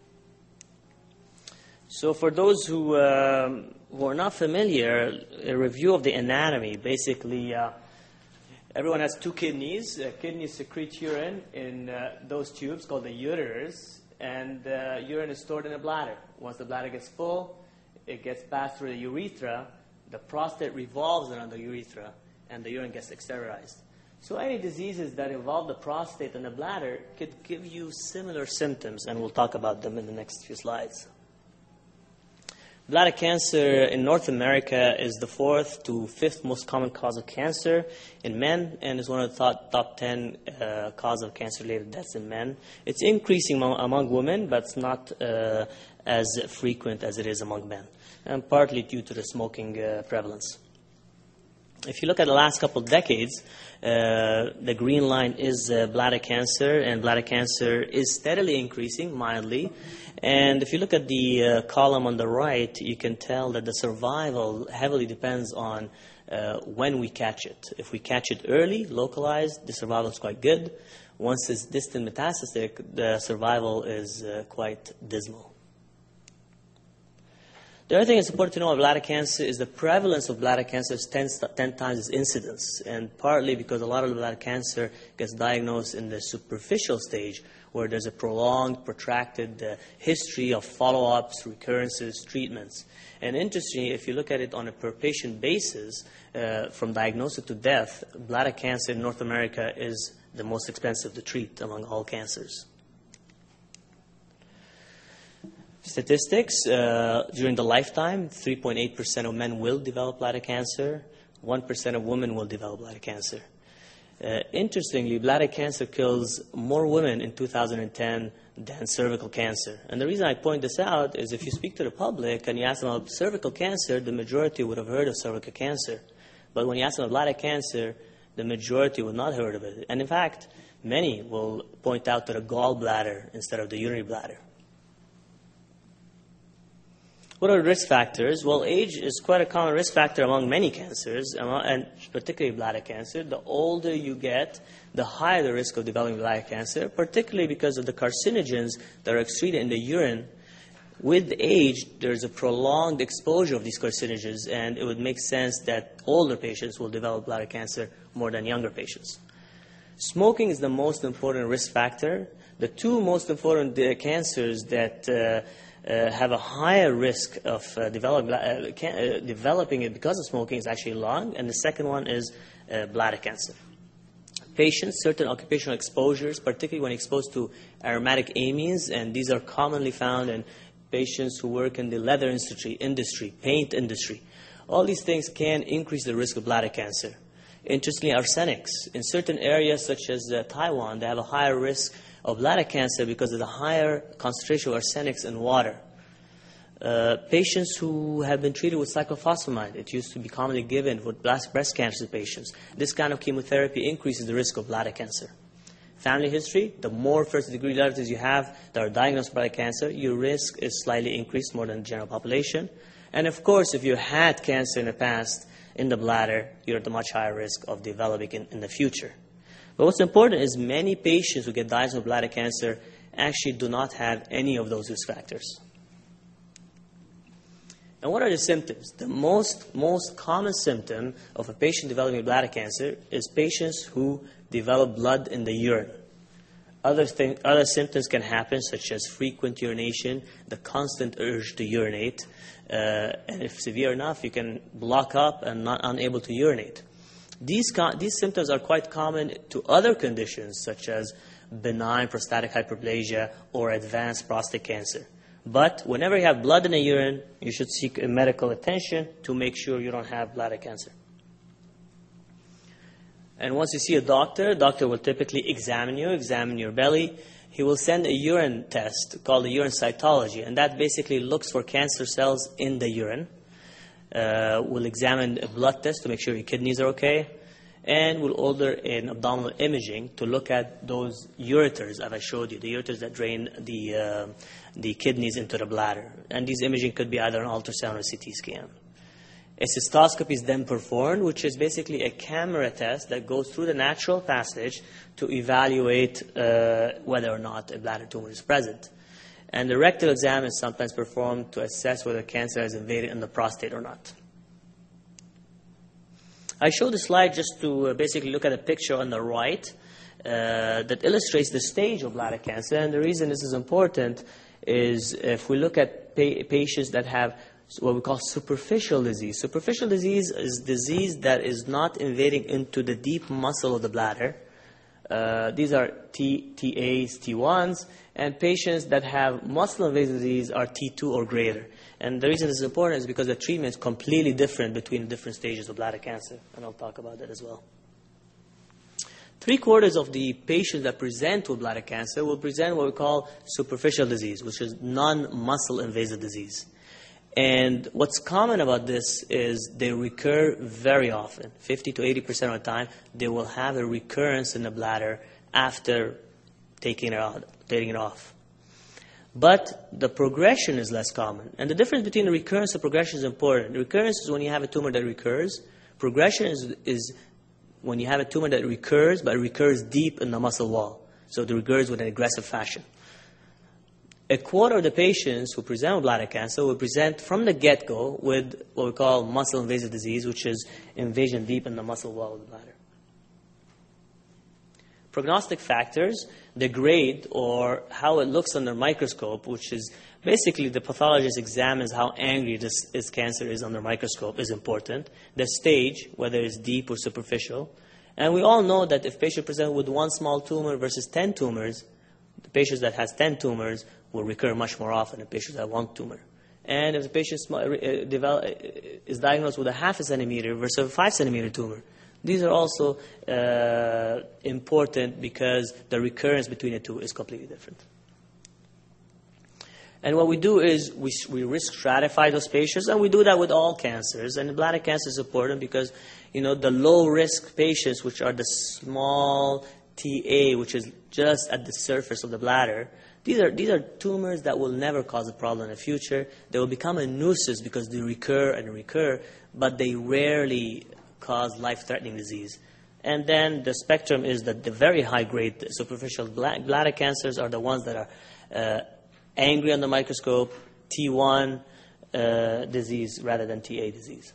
So for those who are not familiar, a review of the anatomy. Basically, everyone has two kidneys. Kidneys secrete urine in those tubes called the ureters, and urine is stored in the bladder. Once the bladder gets full, it gets passed through the urethra. The prostate revolves around the urethra, and the urine gets exteriorized. So any diseases that involve the prostate and the bladder could give you similar symptoms, and we'll talk about them in the next few slides. Bladder cancer in North America is the 4th to 5th most common cause of cancer in men, and is one of the top 10 cause of cancer-related deaths in men. It's increasing among women, but it's not as frequent as it is among men, and partly due to the smoking prevalence. If you look at the last couple of decades, the green line is bladder cancer, and bladder cancer is steadily increasing mildly. And if you look at the column on the right, you can tell that the survival heavily depends on when we catch it. If we catch it early, localized, the survival is quite good. Once it's distant metastatic, the survival is quite dismal. The other thing that's important to know about bladder cancer is the prevalence of bladder cancer is 10 times its incidence, and partly because a lot of bladder cancer gets diagnosed in the superficial stage, where there's a prolonged, protracted history of follow-ups, recurrences, treatments. And interestingly, if you look at it on a per-patient basis, from diagnosis to death, bladder cancer in North America is the most expensive to treat among all cancers. Statistics, during the lifetime, 3.8% of men will develop bladder cancer, 1% of women will develop bladder cancer. Interestingly, bladder cancer kills more women in 2010 than cervical cancer. And the reason I point this out is if you speak to the public and you ask them about cervical cancer, the majority would have heard of cervical cancer. But when you ask them about bladder cancer, the majority would not have heard of it. And in fact, many will point out to the gallbladder instead of the urinary bladder. What are the risk factors? Well, age is quite a common risk factor among many cancers, and particularly bladder cancer. The older you get, the higher the risk of developing bladder cancer, particularly because of the carcinogens that are excreted in the urine. With age, there's a prolonged exposure of these carcinogens, and it would make sense that older patients will develop bladder cancer more than younger patients. Smoking is the most important risk factor. The two most important cancers that have a higher risk of developing it because of smoking is actually lung, and the second one is bladder cancer. Patients, certain occupational exposures, particularly when exposed to aromatic amines, and these are commonly found in patients who work in the leather industry, paint industry. All these things can increase the risk of bladder cancer. Interestingly, arsenics. In certain areas such as Taiwan, they have a higher risk of bladder cancer because of the higher concentration of arsenics in water. Patients who have been treated with cyclophosphamide, it used to be commonly given for breast cancer patients. This kind of chemotherapy increases the risk of bladder cancer. Family history, the more first-degree relatives you have that are diagnosed with bladder cancer, your risk is slightly increased more than the general population. And of course, if you had cancer in the past in the bladder, you're at a much higher risk of developing it in the future. But what's important is many patients who get diagnosed with bladder cancer actually do not have any of those risk factors. And what are the symptoms? The most common symptom of a patient developing bladder cancer is patients who develop blood in the urine. Other symptoms can happen, such as frequent urination, the constant urge to urinate, and if severe enough, you can block up and not unable to urinate. These symptoms are quite common to other conditions, such as benign prostatic hyperplasia or advanced prostate cancer. But whenever you have blood in the urine, you should seek medical attention to make sure you don't have bladder cancer. And once you see a doctor will typically examine your belly. He will send a urine test called a urine cytology, and that basically looks for cancer cells in the urine. We'll examine a blood test to make sure your kidneys are okay, and we'll order an abdominal imaging to look at those ureters, as I showed you, the ureters that drain the kidneys into the bladder. And these imaging could be either an ultrasound or CT scan. A cystoscopy is then performed, which is basically a camera test that goes through the natural passage to evaluate whether or not a bladder tumor is present. And the rectal exam is sometimes performed to assess whether cancer has invaded in the prostate or not. I showed the slide just to basically look at a picture on the right that illustrates the stage of bladder cancer. And the reason this is important is if we look at patients that have what we call superficial disease. Superficial disease is disease that is not invading into the deep muscle of the bladder. These are TAs, T1s, and patients that have muscle-invasive disease are T2 or greater. And the reason this is important is because the treatment is completely different between different stages of bladder cancer, and I'll talk about that as well. 3/4 of the patients that present with bladder cancer will present what we call superficial disease, which is non-muscle invasive disease. And what's common about this is they recur very often. 50 to 80% of the time, they will have a recurrence in the bladder after taking it off. But the progression is less common. And the difference between the recurrence and progression is important. The recurrence is when you have a tumor that recurs. Progression is when you have a tumor that recurs, but it recurs deep in the muscle wall. So it recurs with an aggressive fashion. 1/4 of the patients who present with bladder cancer will present from the get-go with what we call muscle-invasive disease, which is invasion deep in the muscle wall of the bladder. Prognostic factors, the grade or how it looks under microscope, which is basically the pathologist examines how angry this cancer is under microscope, is important. The stage, whether it's deep or superficial. And we all know that if patient present with one small tumor versus 10 tumors, the patient that has 10 tumors will recur much more often than patients that have one tumor. And if the patient is diagnosed with a 0.5 centimeter versus a 5 centimeter tumor, these are also important because the recurrence between the two is completely different. And what we do is we risk stratify those patients, and we do that with all cancers. And bladder cancer is important because, the low-risk patients, which are the small TA, which is just at the surface of the bladder, these are tumors that will never cause a problem in the future. They will become a nuisance because they recur and recur, but they rarely cause life-threatening disease. And then the spectrum is that the very high-grade superficial bladder cancers are the ones that are angry on the microscope, T1 disease rather than TA disease.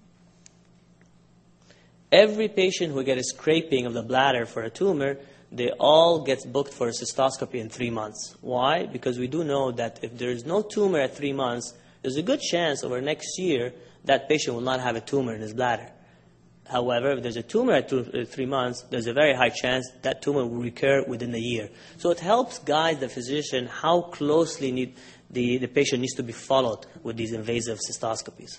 Every patient who gets a scraping of the bladder for a tumor, they all get booked for a cystoscopy in 3 months. Why? Because we do know that if there is no tumor at 3 months, there's a good chance over next year that patient will not have a tumor in his bladder. However, if there's a tumor at 3 months, there's a very high chance that tumor will recur within a year. So it helps guide the physician how closely the patient needs to be followed with these invasive cystoscopies.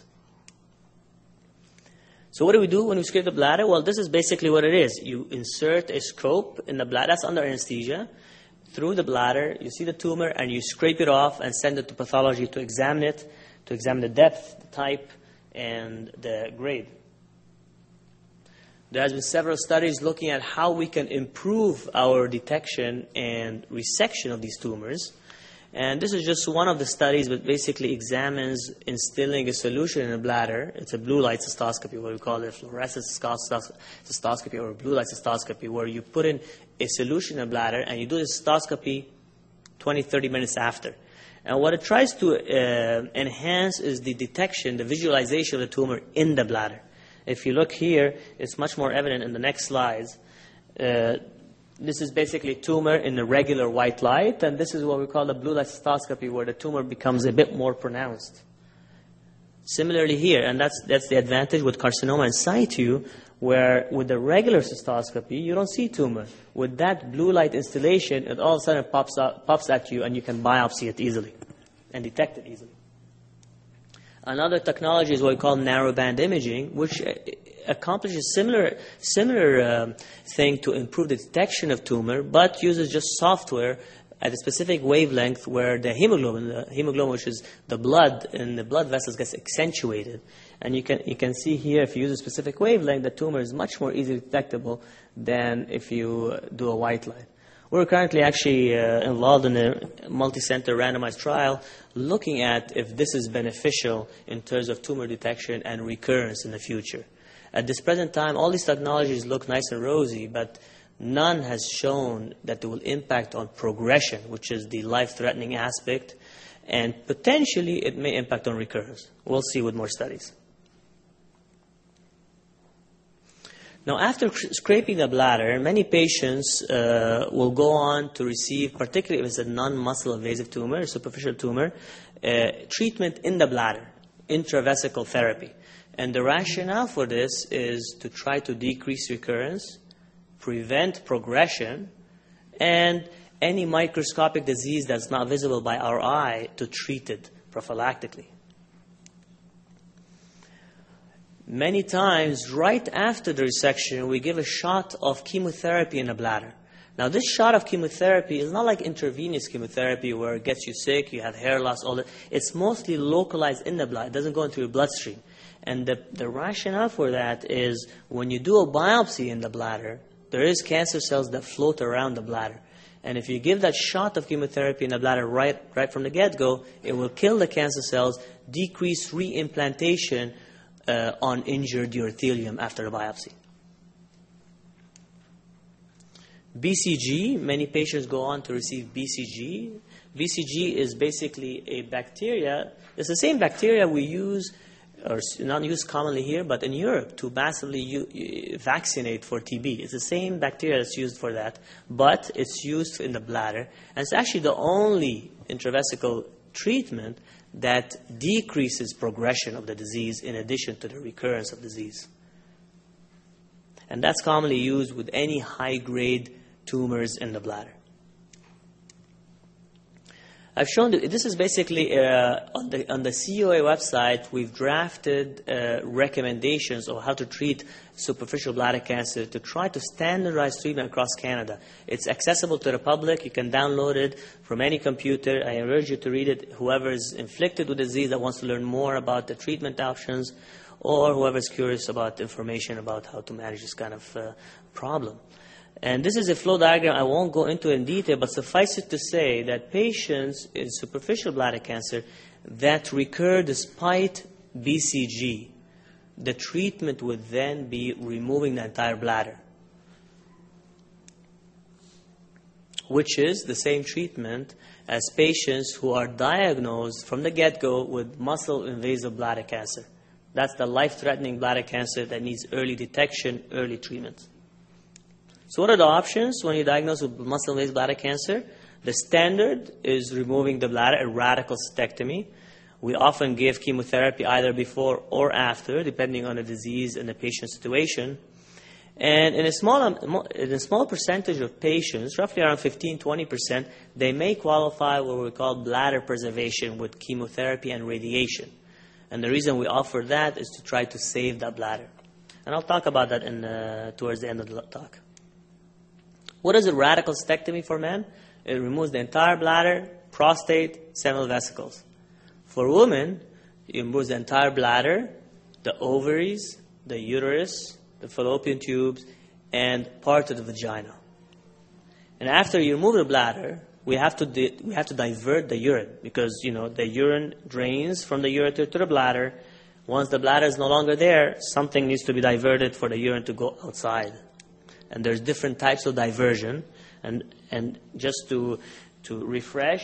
So what do we do when we scrape the bladder? Well, this is basically what it is. You insert a scope in the bladder, that's under anesthesia, through the bladder, you see the tumor, and you scrape it off and send it to pathology to examine it, to examine the depth, the type, and the grade. There has been several studies looking at how we can improve our detection and resection of these tumors. And this is just one of the studies that basically examines instilling a solution in the bladder. It's a blue light cystoscopy, what we call it, fluorescent cystoscopy or blue light cystoscopy, where you put in a solution in the bladder and you do the cystoscopy 20, 30 minutes after. And what it tries to enhance is the detection, the visualization of the tumor in the bladder. If you look here, it's much more evident in the next slides. This is basically tumor in the regular white light, and this is what we call the blue light cystoscopy, where the tumor becomes a bit more pronounced. Similarly here, and that's the advantage with carcinoma in situ, where with the regular cystoscopy, you don't see tumor. With that blue light installation, it all of a sudden pops at you, and you can biopsy it easily and detect it easily. Another technology is what we call narrowband imaging, which accomplishes similar thing to improve the detection of tumor, but uses just software at a specific wavelength where the hemoglobin, which is the blood in the blood vessels, gets accentuated. And you can see here, if you use a specific wavelength, the tumor is much more easily detectable than if you do a white light. We're currently actually involved in a multi-center randomized trial looking at if this is beneficial in terms of tumor detection and recurrence in the future. At this present time, all these technologies look nice and rosy, but none has shown that they will impact on progression, which is the life-threatening aspect, and potentially it may impact on recurrence. We'll see with more studies. Now, after scraping the bladder, many patients will go on to receive, particularly if it's a non-muscle invasive tumor, a superficial tumor, treatment in the bladder, intravesical therapy. And the rationale for this is to try to decrease recurrence, prevent progression, and any microscopic disease that's not visible by our eye to treat it prophylactically. Many times, right after the resection, we give a shot of chemotherapy in the bladder. Now, this shot of chemotherapy is not like intravenous chemotherapy where it gets you sick, you have hair loss, all that. It's mostly localized in the blood. It doesn't go into your bloodstream. And the rationale for that is when you do a biopsy in the bladder, there is cancer cells that float around the bladder. And if you give that shot of chemotherapy in the bladder right from the get-go, it will kill the cancer cells, decrease reimplantation on injured urothelium after the biopsy. BCG, many patients go on to receive BCG. BCG is basically a bacteria. It's the same bacteria we use, or not used commonly here, but in Europe to massively vaccinate for TB. It's the same bacteria that's used for that, but it's used in the bladder. And it's actually the only intravesical treatment that decreases progression of the disease in addition to the recurrence of disease. And that's commonly used with any high-grade tumors in the bladder. I've shown that this is basically on the COA website. We've drafted recommendations on how to treat superficial bladder cancer to try to standardize treatment across Canada. It's accessible to the public. You can download it from any computer. I urge you to read it. Whoever is inflicted with disease that wants to learn more about the treatment options, or whoever is curious about information about how to manage this kind of problem. And this is a flow diagram. I won't go into it in detail, but suffice it to say that patients in superficial bladder cancer that recur despite BCG, the treatment would then be removing the entire bladder, which is the same treatment as patients who are diagnosed from the get-go with muscle-invasive bladder cancer. That's the life-threatening bladder cancer that needs early detection, early treatment. So what are the options when you're diagnosed with muscle-invasive bladder cancer? The standard is removing the bladder, a radical cystectomy. We often give chemotherapy either before or after, depending on the disease and the patient's situation. And in a small percentage of patients, roughly around 15-20%, they may qualify what we call bladder preservation with chemotherapy and radiation. And the reason we offer that is to try to save that bladder. And I'll talk about that towards the end of the talk. What is a radical cystectomy for men? It removes the entire bladder, prostate, seminal vesicles. For women, it removes the entire bladder, the ovaries, the uterus, the fallopian tubes, and part of the vagina. And after you remove the bladder, we have to divert the urine because the urine drains from the ureter to the bladder. Once the bladder is no longer there, something needs to be diverted for the urine to go outside. And there's different types of diversion. And just to refresh,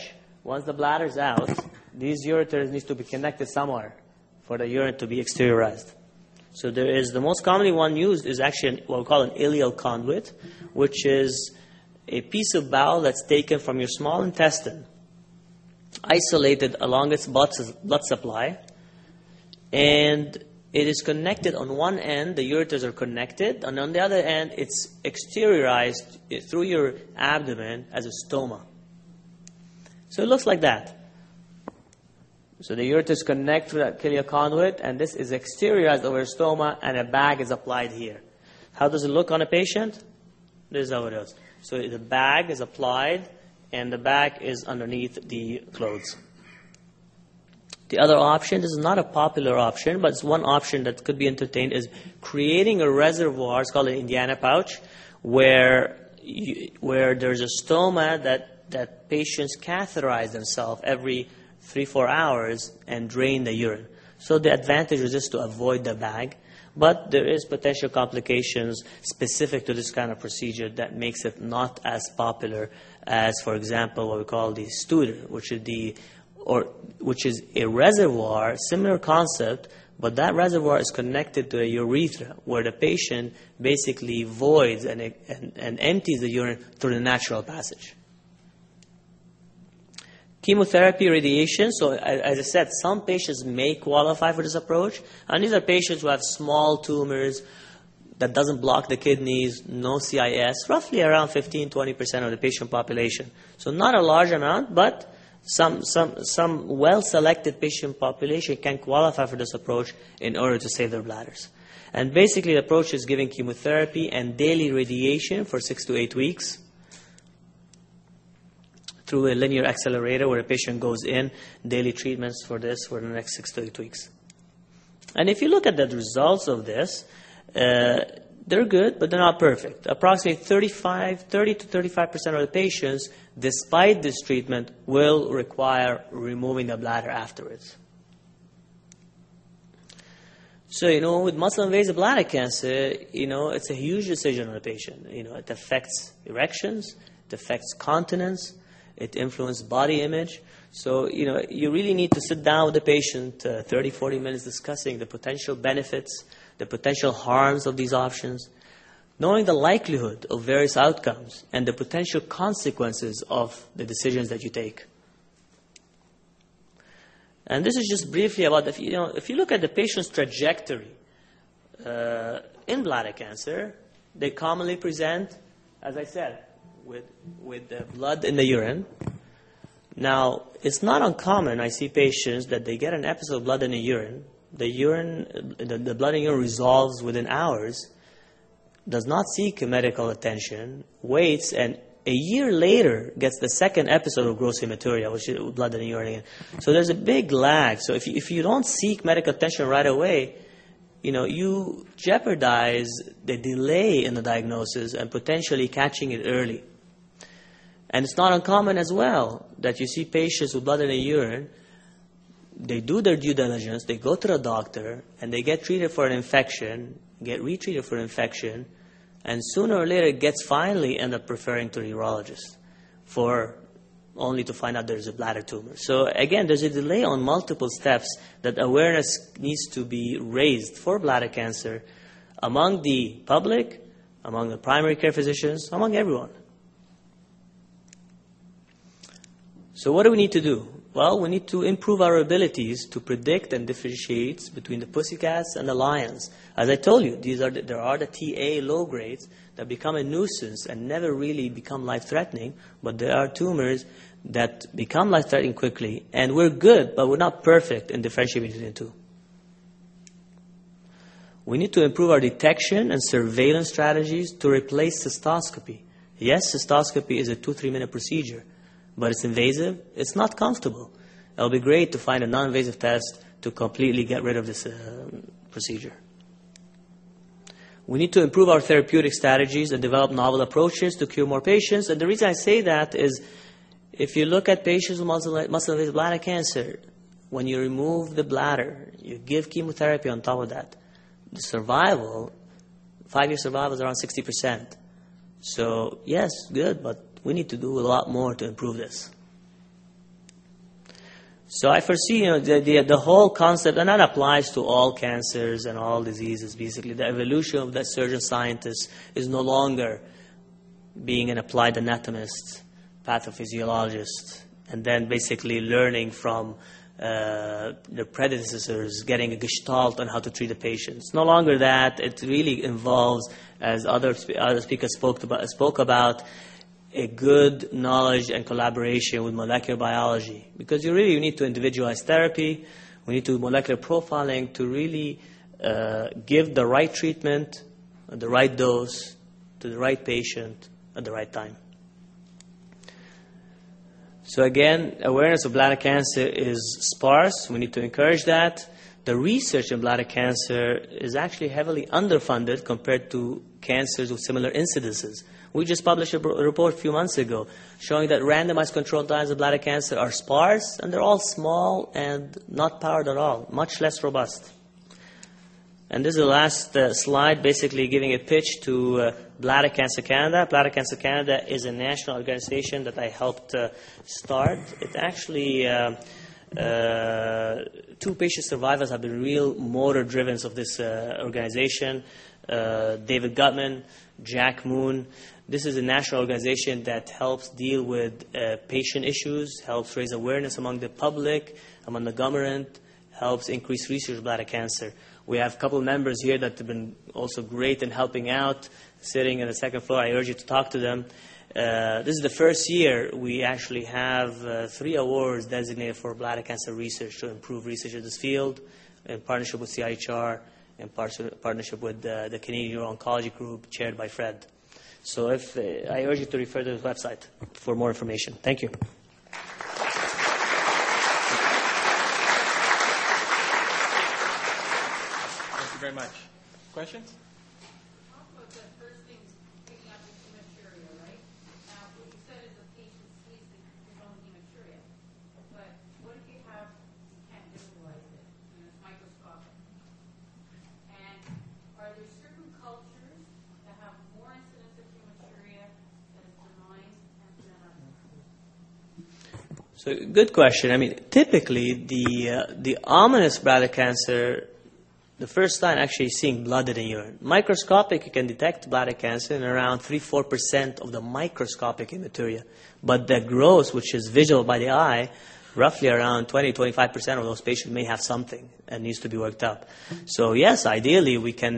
Once the bladder's out, these ureters need to be connected somewhere for the urine to be exteriorized. So the most commonly one used is actually what we call an ileal conduit, which is a piece of bowel that's taken from your small intestine, isolated along its blood supply, and it is connected on one end, the ureters are connected, and on the other end, it's exteriorized through your abdomen as a stoma. So it looks like that. So the ureters connect to that ileal conduit, and this is exteriorized over a stoma, and a bag is applied here. How does it look on a patient? This is how it is. So the bag is applied, and the bag is underneath the clothes. The other option, this is not a popular option, but it's one option that could be entertained, is creating a reservoir. It's called an Indiana pouch, where there's a stoma that patients catheterize themselves every 3-4 hours and drain the urine. So the advantage is just to avoid the bag, but there is potential complications specific to this kind of procedure that makes it not as popular as, for example, what we call the Studer, which is a reservoir, similar concept, but that reservoir is connected to a urethra, where the patient basically voids and empties the urine through the natural passage. Chemotherapy, radiation. So as I said, some patients may qualify for this approach, and these are patients who have small tumors that doesn't block the kidneys, no CIS, roughly around 15-20% of the patient population. So not a large amount, but some well-selected patient population can qualify for this approach in order to save their bladders. And basically the approach is giving chemotherapy and daily radiation for 6 to 8 weeks through a linear accelerator where a patient goes in, daily treatments for this for the next 6 to 8 weeks. And if you look at the results of this, they're good, but they're not perfect. Approximately 30 to 35% of the patients, despite this treatment, will require removing the bladder afterwards. So, with muscle-invasive bladder cancer, it's a huge decision on the patient. It affects erections, it affects continence, it influences body image. So, you really need to sit down with the patient 30, 40 minutes discussing the potential benefits, the potential harms of these options, knowing the likelihood of various outcomes and the potential consequences of the decisions that you take. And this is just briefly about, if you look at the patient's trajectory in bladder cancer, they commonly present, as I said, with the blood in the urine. Now, it's not uncommon. I see patients that they get an episode of blood in the urine. The blood in urine resolves within hours, does not seek medical attention, waits, and a year later gets the second episode of gross hematuria, which is blood in the urine again. So there's a big lag. So if you don't seek medical attention right away, you jeopardize the delay in the diagnosis and potentially catching it early. And it's not uncommon as well that you see patients with blood in the urine. They do their due diligence, they go to the doctor, and they get treated for an infection, get retreated for an infection, and sooner or later gets finally end up referring to the urologist only to find out there's a bladder tumor. So again, there's a delay on multiple steps that awareness needs to be raised for bladder cancer among the public, among the primary care physicians, among everyone. So what do we need to do? Well, we need to improve our abilities to predict and differentiate between the pussycats and the lions. As I told you, there are the TA low grades that become a nuisance and never really become life-threatening, but there are tumors that become life-threatening quickly, and we're good, but we're not perfect in differentiating between the two. We need to improve our detection and surveillance strategies to replace cystoscopy. Yes, cystoscopy is a 2-3 minute procedure, but it's invasive, it's not comfortable. It'll be great to find a non-invasive test to completely get rid of this procedure. We need to improve our therapeutic strategies and develop novel approaches to cure more patients. And the reason I say that is if you look at patients with muscle-invasive bladder cancer, when you remove the bladder, you give chemotherapy on top of that, the survival, 5-year survival is around 60%. So yes, good, but we need to do a lot more to improve this. So I foresee, the whole concept, and that applies to all cancers and all diseases, basically. The evolution of that surgeon scientist is no longer being an applied anatomist, pathophysiologist, and then basically learning from the predecessors, getting a gestalt on how to treat the patients. No longer that. It really involves, as other speakers spoke about, a good knowledge and collaboration with molecular biology, because you really need to individualize therapy. We need to do molecular profiling to really give the right treatment at the right dose to the right patient at the right time. So again, awareness of bladder cancer is sparse. We need to encourage that. The research in bladder cancer is actually heavily underfunded compared to cancers with similar incidences. We just published a report a few months ago showing that randomized controlled trials of bladder cancer are sparse, and they're all small and not powered at all, much less robust. And this is the last slide, basically giving a pitch to Bladder Cancer Canada. Bladder Cancer Canada is a national organization that I helped start. It actually, 2 patient survivors have been real motor drivens of this organization. David Gutman, Jack Moon. This is a national organization that helps deal with patient issues, helps raise awareness among the public, among the government, helps increase research of bladder cancer. We have a couple of members here that have been also great in helping out, sitting on the second floor. I urge you to talk to them. This is the first year we actually have 3 awards designated for bladder cancer research to improve research in this field, in partnership with CIHR, in partnership with the Canadian Uro-Oncology Group, chaired by Fred. So I urge you to refer to this website for more information. Thank you. Thank you very much. Questions? Talk about the first thing, picking up the hematuria, right? Now, what you said is the patient sees his own hematuria. But what if you can't visualize it? It's microscopic. And are there certain cultures that have more incidence of hematuria that is benign than others? So, good question. I mean, typically, the ominous bladder cancer, the first sign actually is seeing blood in the urine. Microscopic, you can detect bladder cancer in around 3-4% of the microscopic hematuria. But the gross, which is visual by the eye, roughly around 20-25% of those patients may have something and needs to be worked up. So yes, ideally we can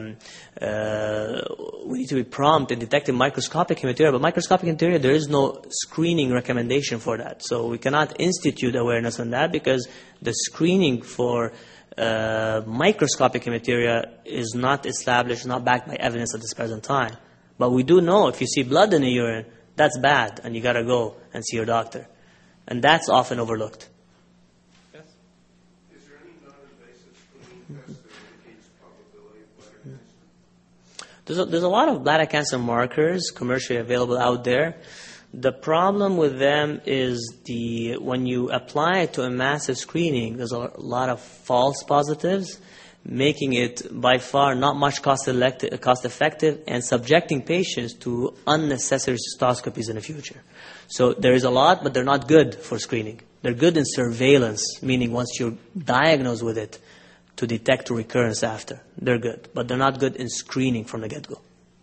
we need to be prompt in detecting microscopic hematuria. But microscopic hematuria, there is no screening recommendation for that. So we cannot institute awareness on that because the screening for microscopic hematuria is not established, not backed by evidence at this present time. But we do know if you see blood in the urine, that's bad, and you got to go and see your doctor. And that's often overlooked. Yes? Is there any non-invasive screening test that indicates probability of bladder cancer? There's a lot of bladder cancer markers commercially available out there. The problem with them is when you apply it to a massive screening, there's a lot of false positives, making it by far not much cost effective and subjecting patients to unnecessary cystoscopies in the future. So there is a lot, but they're not good for screening. They're good in surveillance, meaning once you're diagnosed with it, to detect a recurrence after. They're good, but they're not good in screening from the get-go.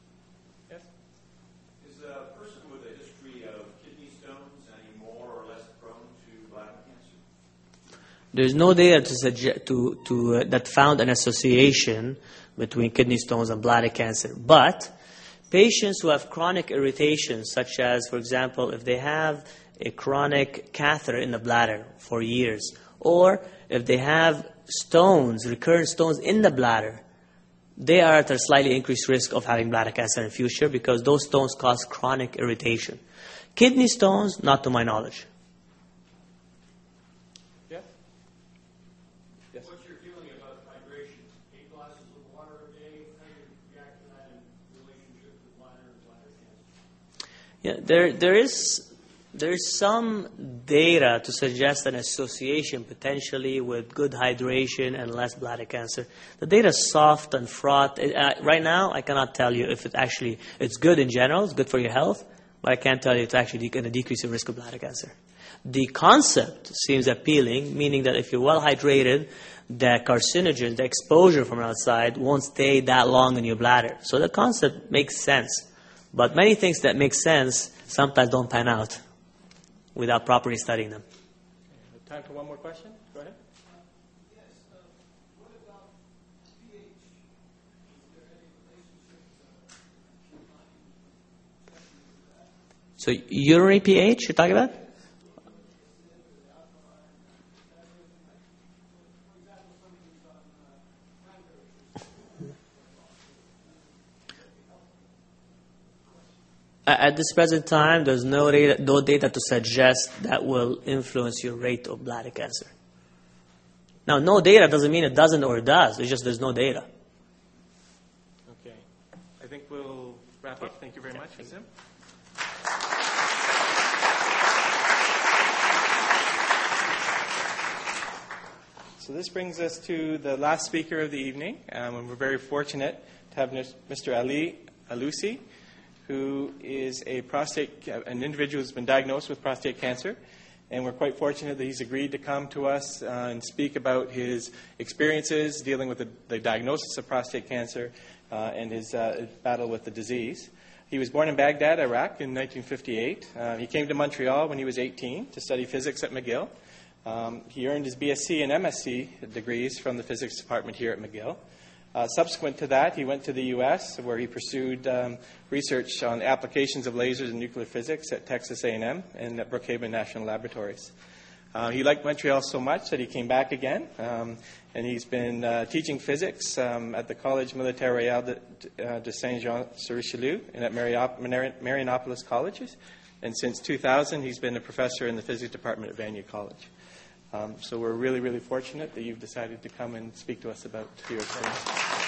Is a person with a history of kidney stones any more or less prone to bladder cancer? There's no data that found an association between kidney stones and bladder cancer. But patients who have chronic irritations, such as, for example, if they have a chronic catheter in the bladder for years, or if they have stones, recurrent stones in the bladder, they are at a slightly increased risk of having bladder cancer in the future because those stones cause chronic irritation. Kidney stones, not to my knowledge. Yes? Yes. What's your feeling about hydration? 8 glasses of water a day, how do you react to that in relationship to bladder and bladder cancer? Yeah, there is some data to suggest an association potentially with good hydration and less bladder cancer. The data is soft and fraught. Right now, I cannot tell you if it's good in general, it's good for your health, but I can't tell you it's actually going to decrease the risk of bladder cancer. The concept seems appealing, meaning that if you're well hydrated, the carcinogen, the exposure from outside, won't stay that long in your bladder. So the concept makes sense. But many things that make sense sometimes don't pan out without properly studying them. Time for one more question? Go ahead. What about pH? Is there any relationship So urinary pH you're talking about? At this present time, there's no data to suggest that will influence your rate of bladder cancer. Now, no data doesn't mean it doesn't or it does. It's just there's no data. Okay. I think we'll wrap up. Thank you very much, Azim. So this brings us to the last speaker of the evening, and we're very fortunate to have Mr. Ali Alusi, who is an individual who's been diagnosed with prostate cancer. And we're quite fortunate that he's agreed to come to us and speak about his experiences dealing with the diagnosis of prostate cancer and his battle with the disease. He was born in Baghdad, Iraq in 1958. He came to Montreal when he was 18 to study physics at McGill. He earned his BSc and MSc degrees from the physics department here at McGill. Subsequent to that, he went to the U.S., where he pursued research on applications of lasers in nuclear physics at Texas A&M and at Brookhaven National Laboratories. He liked Montreal so much that he came back again, and he's been teaching physics at the Collège Militaire de Saint-Jean-sur-Richelieu and at Marianopolis Colleges. And since 2000, he's been a professor in the physics department at Vanier College. So we're really, really fortunate that you've decided to come and speak to us about your experience.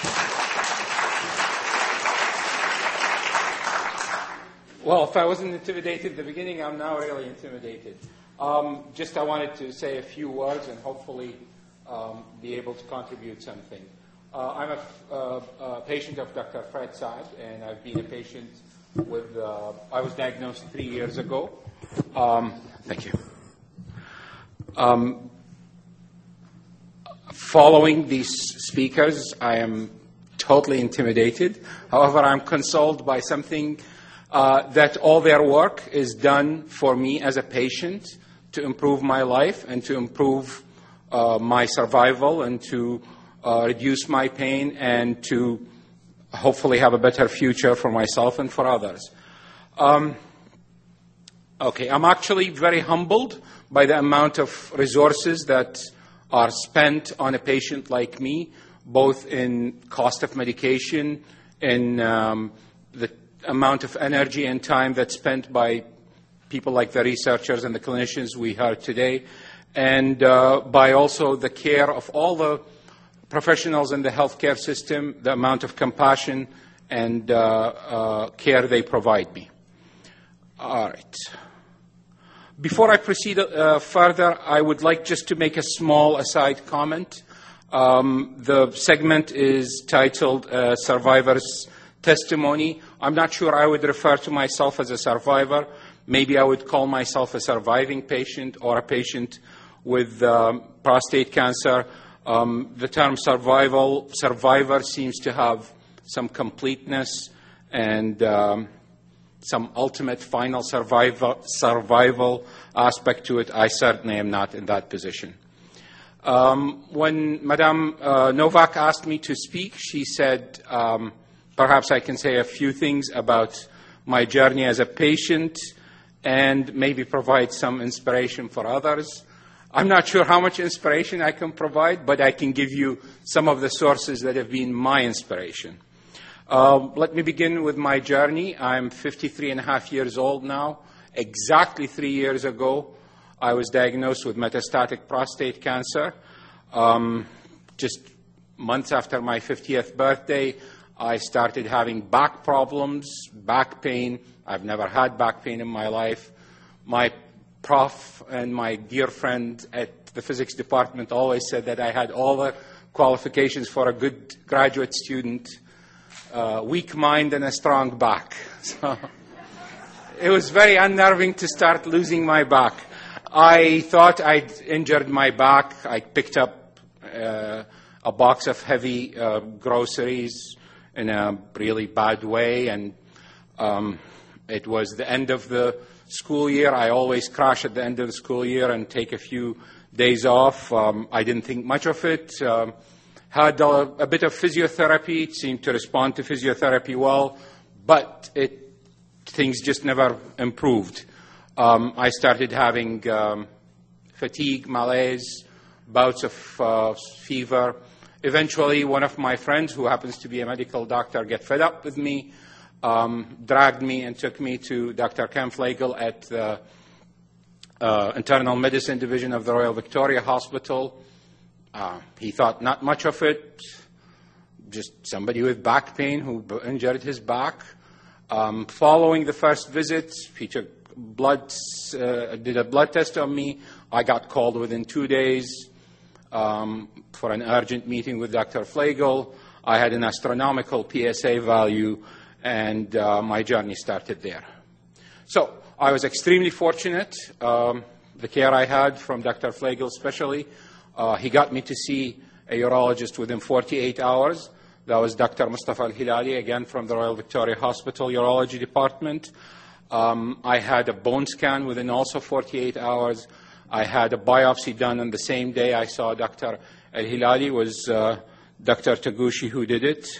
Well, if I wasn't intimidated at the beginning, I'm now really intimidated. I wanted to say a few words and hopefully be able to contribute something. I'm a patient of Dr. Fred Saad, and I've been a patient with, I was diagnosed 3 years ago. Thank you. Following these speakers, I am totally intimidated. However, I'm consoled by something that all their work is done for me as a patient to improve my life and to improve my survival and to reduce my pain and to hopefully have a better future for myself and for others. Okay, I'm actually very humbled by the amount of resources that are spent on a patient like me, both in cost of medication, in the amount of energy and time that's spent by people like the researchers and the clinicians we heard today, and by also the care of all the professionals in the healthcare system, the amount of compassion and care they provide me. All right. Before I proceed further, I would like just to make a small aside comment. The segment is titled Survivor's Testimony. I'm not sure I would refer to myself as a survivor. Maybe I would call myself a surviving patient or a patient with prostate cancer. The term survivor seems to have some completeness and some ultimate final survival aspect to it. I certainly am not in that position. When Madame Novak asked me to speak, she said, perhaps I can say a few things about my journey as a patient and maybe provide some inspiration for others. I'm not sure how much inspiration I can provide, but I can give you some of the sources that have been my inspiration. Let me begin with my journey. I'm 53 and a half years old now. Exactly 3 years ago, I was diagnosed with metastatic prostate cancer. Just months after my 50th birthday, I started having back problems, back pain. I've never had back pain in my life. My prof and my dear friend at the physics department always said that I had all the qualifications for a good graduate student. Weak mind and a strong back. So it was very unnerving to start losing my back. I thought I'd injured my back. I picked up a box of heavy groceries in a really bad way, and it was the end of the school year. I always crash at the end of the school year and take a few days off. I didn't think much of it. Had a bit of physiotherapy. It seemed to respond to physiotherapy well, but things just never improved. I started having fatigue, malaise, bouts of fever. Eventually, one of my friends, who happens to be a medical doctor, got fed up with me, dragged me and took me to Dr. Ken Flegel at the Internal Medicine Division of the Royal Victoria Hospital. He thought not much of it, just somebody with back pain who injured his back. Following the first visit, he took did a blood test on me. I got called within 2 days for an urgent meeting with Dr. Flegel. I had an astronomical PSA value, and my journey started there. So I was extremely fortunate. The care I had from Dr. Flegel especially, he got me to see a urologist within 48 hours. That was Dr. Mustafa Al-Hilali, again from the Royal Victoria Hospital Urology Department. I had a bone scan within also 48 hours. I had a biopsy done on the same day I saw Dr. Al-Hilali. It was Dr. Taguchi who did it.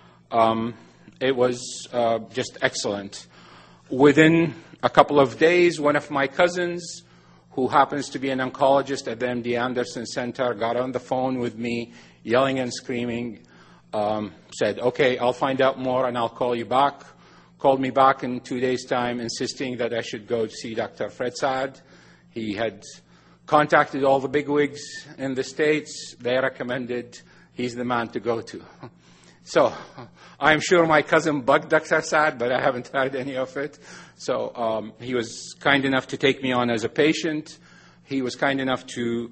It was just excellent. Within a couple of days, one of my cousins, who happens to be an oncologist at the MD Anderson Center, got on the phone with me, yelling and screaming, said, okay, I'll find out more and I'll call you back. Called me back in 2 days' time, insisting that I should go to see Dr. Fred Saad. He had contacted all the bigwigs in the States. They recommended he's the man to go to. So I'm sure my cousin bugged Dr. Saad, but I haven't heard any of it. So he was kind enough to take me on as a patient. He was kind enough to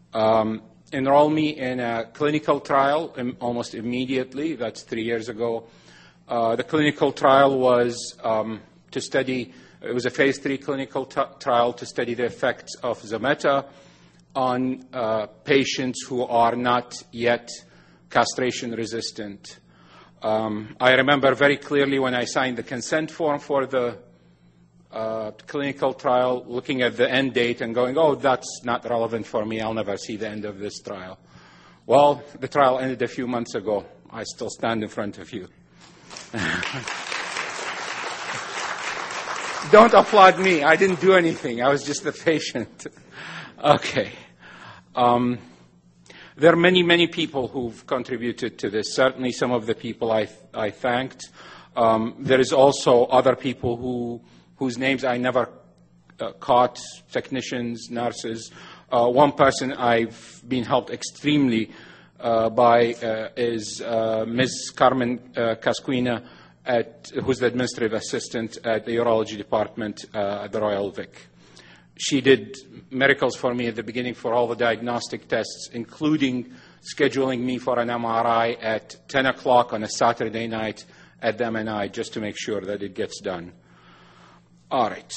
enroll me in a clinical trial almost immediately. That's 3 years ago. The clinical trial was to study, it was a phase 3 clinical trial to study the effects of Zometa on patients who are not yet castration resistant. I remember very clearly when I signed the consent form for the clinical trial, looking at the end date and going, oh, that's not relevant for me. I'll never see the end of this trial. Well, the trial ended a few months ago. I still stand in front of you. Don't applaud me. I didn't do anything. I was just the patient. Okay. There are many, many people who've contributed to this. Certainly some of the people I thanked. There is also other people whose names I never caught, technicians, nurses. One person I've been helped extremely by is Ms. Carmen Casquina, who's the administrative assistant at the urology department at the Royal Vic. She did miracles for me at the beginning for all the diagnostic tests, including scheduling me for an MRI at 10 o'clock on a Saturday night at the MNI, just to make sure that it gets done. All right.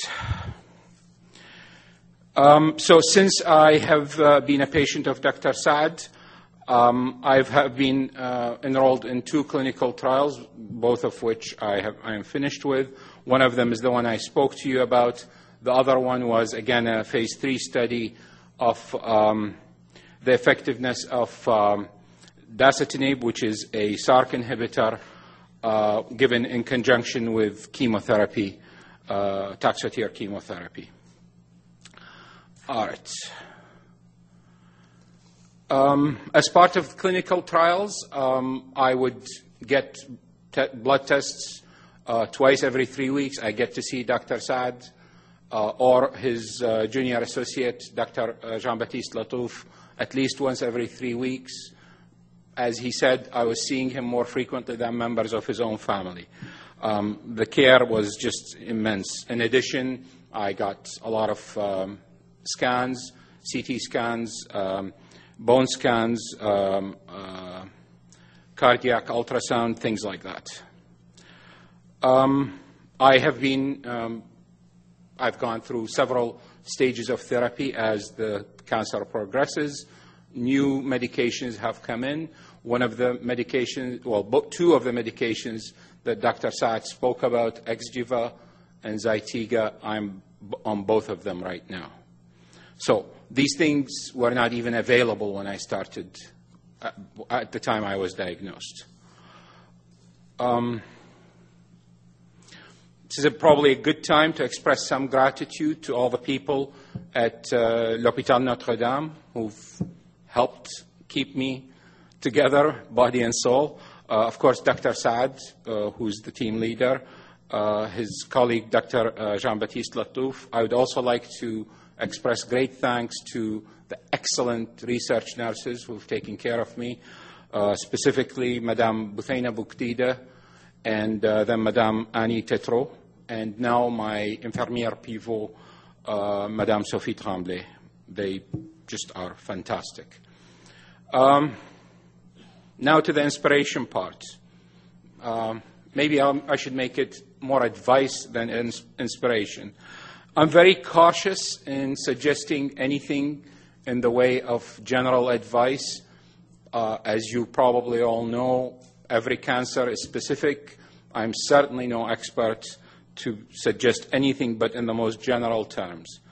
So since I have been a patient of Dr. Saad, I have been enrolled in 2 clinical trials, both of which I am finished with. One of them is the one I spoke to you about. The other one was, again, a phase 3 study of the effectiveness of dasatinib, which is a SARC inhibitor given in conjunction with chemotherapy, Taxotere chemotherapy. All right. As part of clinical trials, I would get blood tests twice every 3 weeks. I get to see Dr. Saad or his junior associate, Dr. Jean-Baptiste Latouf, at least once every 3 weeks. As he said, I was seeing him more frequently than members of his own family. The care was just immense. In addition, I got a lot of scans, CT scans, bone scans, cardiac ultrasound, things like that. I've gone through several stages of therapy as the cancer progresses. New medications have come in. One of the medications, well, two of the medications that Dr. Saad spoke about, Exgiva and Zytiga, I'm on both of them right now. So these things were not even available when I started, at the time I was diagnosed. This is probably a good time to express some gratitude to all the people at L'Hôpital Notre-Dame who've helped keep me together, body and soul. Of course, Dr. Saad, who's the team leader, his colleague, Dr. Jean-Baptiste Latouf. I would also like to express great thanks to the excellent research nurses who've taken care of me, specifically Madame Buthaina Bouktida and then Madame Annie Tetro, and now my infirmière pivot, Madame Sophie Tremblay. They just are fantastic. Now to the inspiration part. Maybe I should make it more advice than inspiration. I'm very cautious in suggesting anything in the way of general advice. As you probably all know, every cancer is specific. I'm certainly no expert to suggest anything but in the most general terms.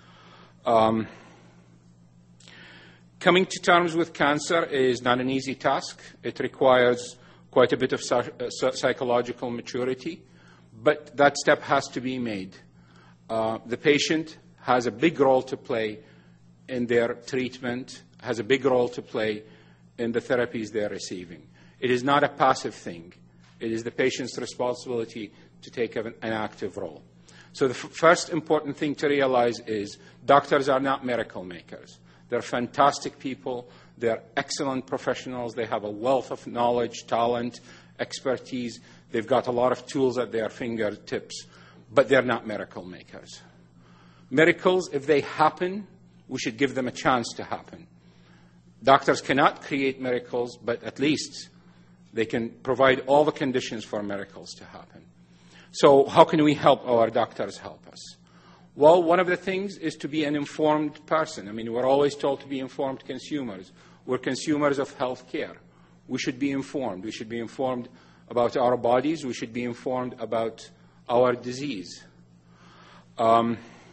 Coming to terms with cancer is not an easy task. It requires quite a bit of psychological maturity, but that step has to be made. The patient has a big role to play in their treatment, has a big role to play in the therapies they're receiving. It is not a passive thing. It is the patient's responsibility to take an active role. So the first important thing to realize is doctors are not miracle makers. They're fantastic people. They're excellent professionals. They have a wealth of knowledge, talent, expertise. They've got a lot of tools at their fingertips, but they're not miracle makers. Miracles, if they happen, we should give them a chance to happen. Doctors cannot create miracles, but at least they can provide all the conditions for miracles to happen. So how can we help our doctors help us? Well, one of the things is to be an informed person. I mean, we're always told to be informed consumers. We're consumers of health care. We should be informed. We should be informed about our bodies. We should be informed about our disease. A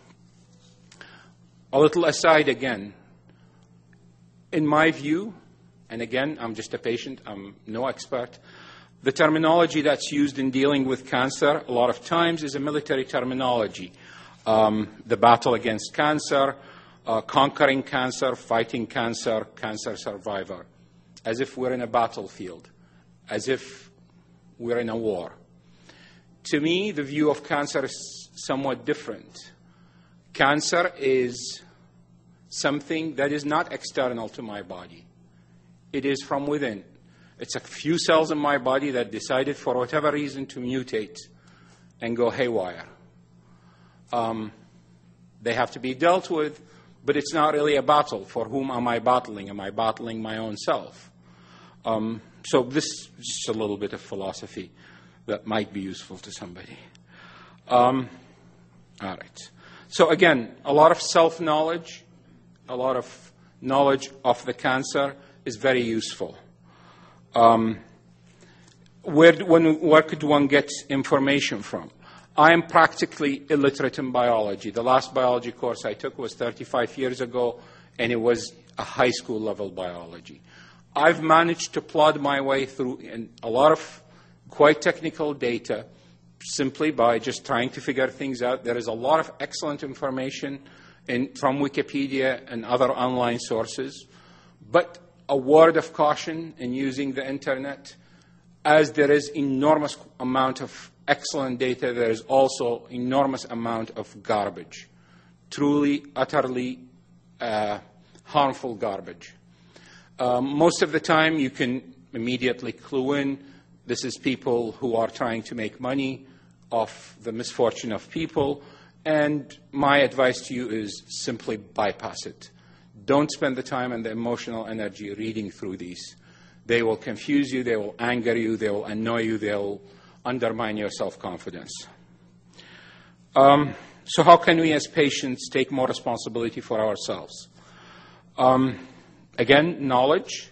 little aside again. In my view, and again, I'm just a patient, I'm no expert, the terminology that's used in dealing with cancer a lot of times is a military terminology. The battle against cancer, conquering cancer, fighting cancer, cancer survivor, as if we're in a battlefield, as if we're in a war. To me, the view of cancer is somewhat different. Cancer is something that is not external to my body. It is from within. It's a few cells in my body that decided for whatever reason to mutate and go haywire. They have to be dealt with, but it's not really a battle. For whom am I battling? Am I battling my own self? So this is just a little bit of philosophy that might be useful to somebody. All right. So again, a lot of self-knowledge, a lot of knowledge of the cancer is very useful. Where could one get information from? I am practically illiterate in biology. The last biology course I took was 35 years ago, and it was a high school level biology. I've managed to plod my way through a lot of quite technical data simply by just trying to figure things out. There is a lot of excellent information from Wikipedia and other online sources, but a word of caution in using the internet. As there is enormous amount of excellent data, there is also enormous amount of garbage, truly, utterly harmful garbage. Most of the time, you can immediately clue in. This is people who are trying to make money off the misfortune of people. And my advice to you is simply bypass it. Don't spend the time and the emotional energy reading through these. They will confuse you, they will anger you, they will annoy you, they will undermine your self-confidence. So how can we as patients take more responsibility for ourselves? Again, knowledge,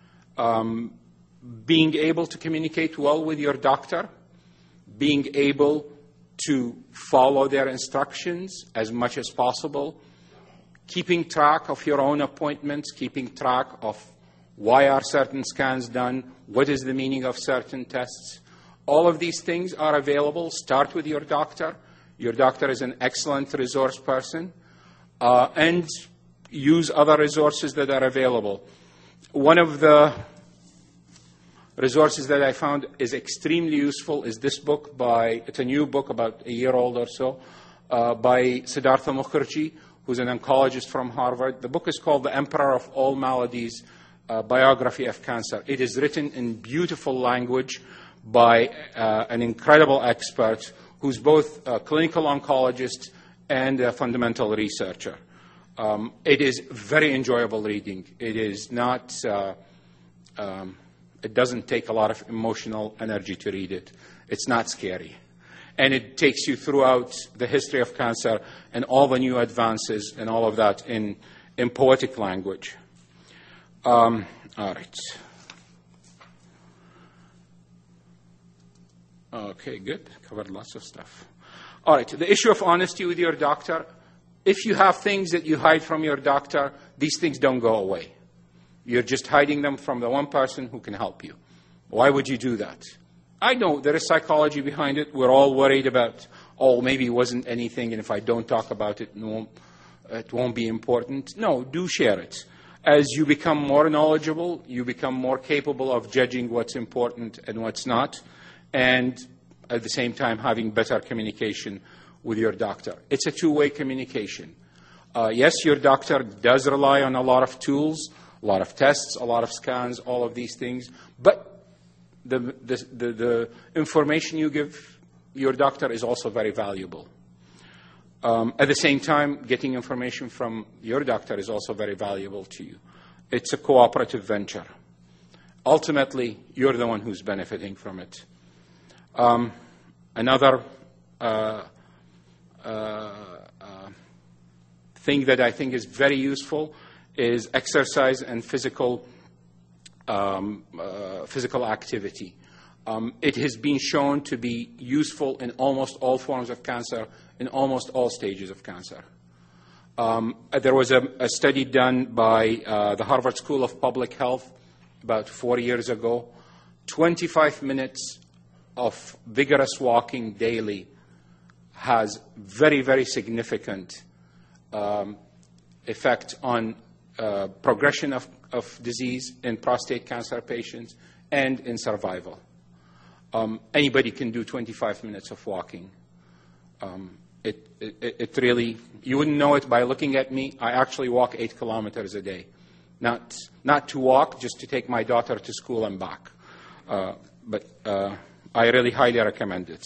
being able to communicate well with your doctor, being able to follow their instructions as much as possible, keeping track of your own appointments, keeping track of why are certain scans done, what is the meaning of certain tests. All of these things are available. Start with your doctor. Your doctor is an excellent resource person. And use other resources that are available. One of the resources that I found is extremely useful is this book it's a new book, about a year old or so, by Siddhartha Mukherjee, who's an oncologist from Harvard. The book is called The Emperor of All Maladies, Biography of Cancer. It is written in beautiful language by an incredible expert who's both a clinical oncologist and a fundamental researcher. It is very enjoyable reading. It is not, it doesn't take a lot of emotional energy to read it. It's not scary. And it takes you throughout the history of cancer and all the new advances and all of that in poetic language. All right. Okay, good. Covered lots of stuff. All right, the issue of honesty with your doctor. If you have things that you hide from your doctor, these things don't go away. You're just hiding them from the one person who can help you. Why would you do that? I know there is psychology behind it. We're all worried about, maybe it wasn't anything, and if I don't talk about it, it won't be important. No, do share it. As you become more knowledgeable, you become more capable of judging what's important and what's not, and at the same time having better communication with your doctor. It's a two-way communication. Yes, your doctor does rely on a lot of tools, a lot of tests, a lot of scans, all of these things, but the information you give your doctor is also very valuable. At the same time, getting information from your doctor is also very valuable to you. It's a cooperative venture. Ultimately, you're the one who's benefiting from it. Another thing that I think is very useful is exercise and physical activity. It has been shown to be useful in almost all forms of cancer, in almost all stages of cancer. There was a study done by the Harvard School of Public Health about 4 years ago. 25 minutes of vigorous walking daily has very, very significant effect on progression of disease in prostate cancer patients and in survival. Anybody can do 25 minutes of walking. It really, you wouldn't know it by looking at me. I actually walk 8 kilometers a day. Not to walk, just to take my daughter to school and back. But I really highly recommend it.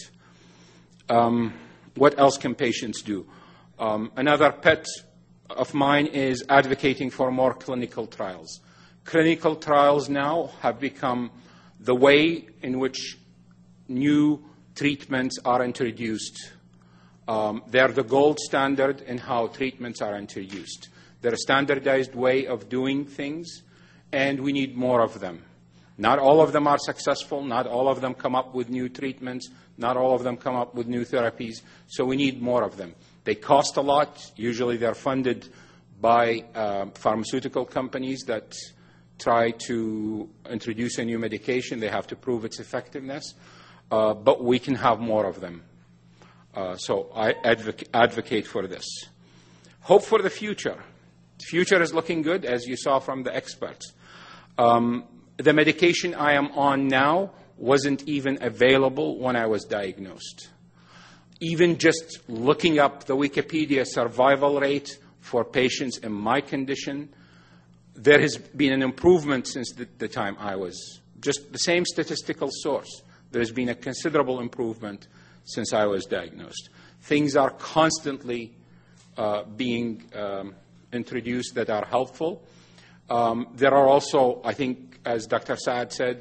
What else can patients do? Another pet of mine is advocating for more clinical trials. Clinical trials now have become the way in which new treatments are introduced. They're the gold standard in how treatments are introduced. They're a standardized way of doing things, and we need more of them. Not all of them are successful. Not all of them come up with new treatments. Not all of them come up with new therapies. So we need more of them. They cost a lot. Usually they're funded by pharmaceutical companies that try to introduce a new medication. They have to prove its effectiveness. But we can have more of them. So I advocate for this. Hope for the future. The future is looking good, as you saw from the experts. The medication I am on now wasn't even available when I was diagnosed. Even just looking up the Wikipedia survival rate for patients in my condition, there has been an improvement since the time I was. Just the same statistical source. There has been a considerable improvement since I was diagnosed. Things are constantly being introduced that are helpful. There are also, I think, as Dr. Saad said,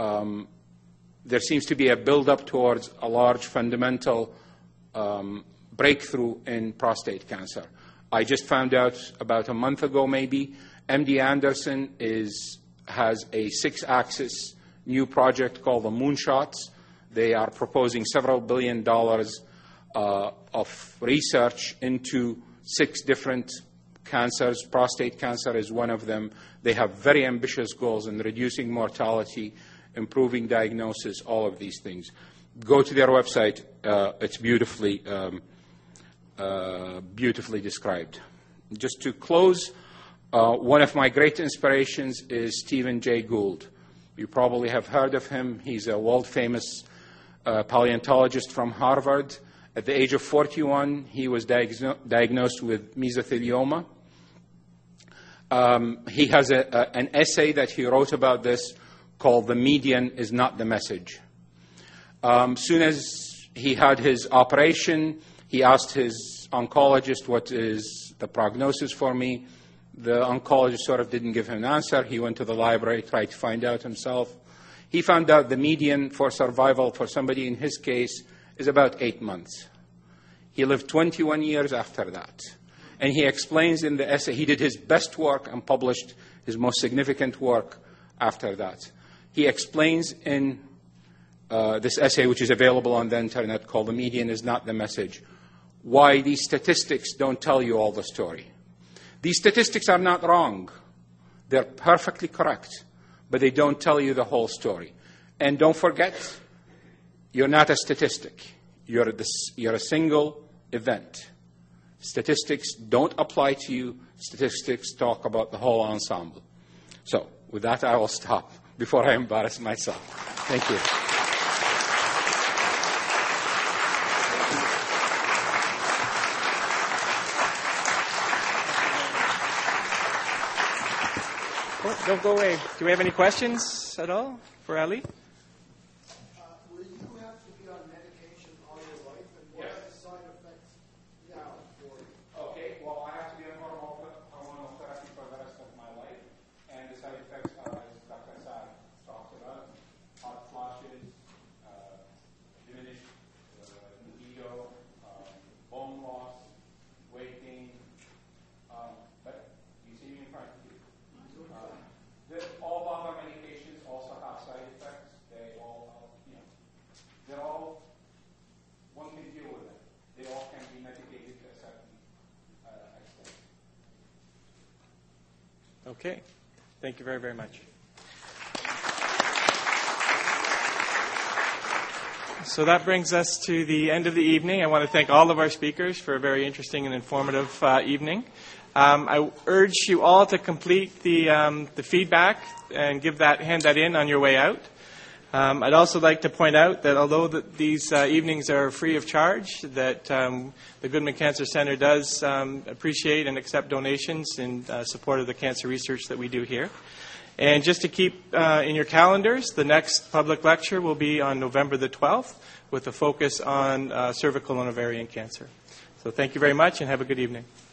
there seems to be a build-up towards a large fundamental breakthrough in prostate cancer. I just found out about a month ago, maybe, MD Anderson has a 6-axis new project called the Moonshots. They are proposing several $1 billion of research into 6 different cancers. Prostate cancer is one of them. They have very ambitious goals in reducing mortality, improving diagnosis, all of these things. Go to their website. It's beautifully described. Just to close, one of my great inspirations is Stephen Jay Gould. You probably have heard of him. He's a world-famous paleontologist from Harvard. At the age of 41, he was diagnosed with mesothelioma. He has an essay that he wrote about this called "The Median is Not the Message." Soon as he had his operation, he asked his oncologist, "What is the prognosis for me?" The oncologist sort of didn't give him an answer. He went to the library, tried to find out himself. He found out the median for survival for somebody in his case is about 8 months. He lived 21 years after that. And he explains in the essay, he did his best work and published his most significant work after that. He explains in this essay, which is available on the internet, called "The Median is Not the Message," why these statistics don't tell you all the story. These statistics are not wrong. They're perfectly correct, but they don't tell you the whole story. And don't forget, you're not a statistic. You're a single event. Statistics don't apply to you. Statistics talk about the whole ensemble. So, with that, I will stop before I embarrass myself. Thank you. Don't go away. Do we have any questions at all for Ali? Will you have to be on medication all your life, and what are the side effects now for you? Okay, well, I have to be on hormonal therapy for the rest of my life, and the side effects are, as Dr. Saad talked about, hot flashes, diminished libido, bone loss, weight gain, but you see me in front of you. All other medications also have side effects. They all, they're all, one can deal with them. They all can be medicated to a certain extent. Okay. Thank you very, very much. So that brings us to the end of the evening. I want to thank all of our speakers for a very interesting and informative evening. I urge you all to complete the feedback and hand that in on your way out. I'd also like to point out that although these evenings are free of charge, that the Goodman Cancer Center does appreciate and accept donations in support of the cancer research that we do here. And just to keep in your calendars, the next public lecture will be on November the 12th with a focus on cervical and ovarian cancer. So thank you very much and have a good evening.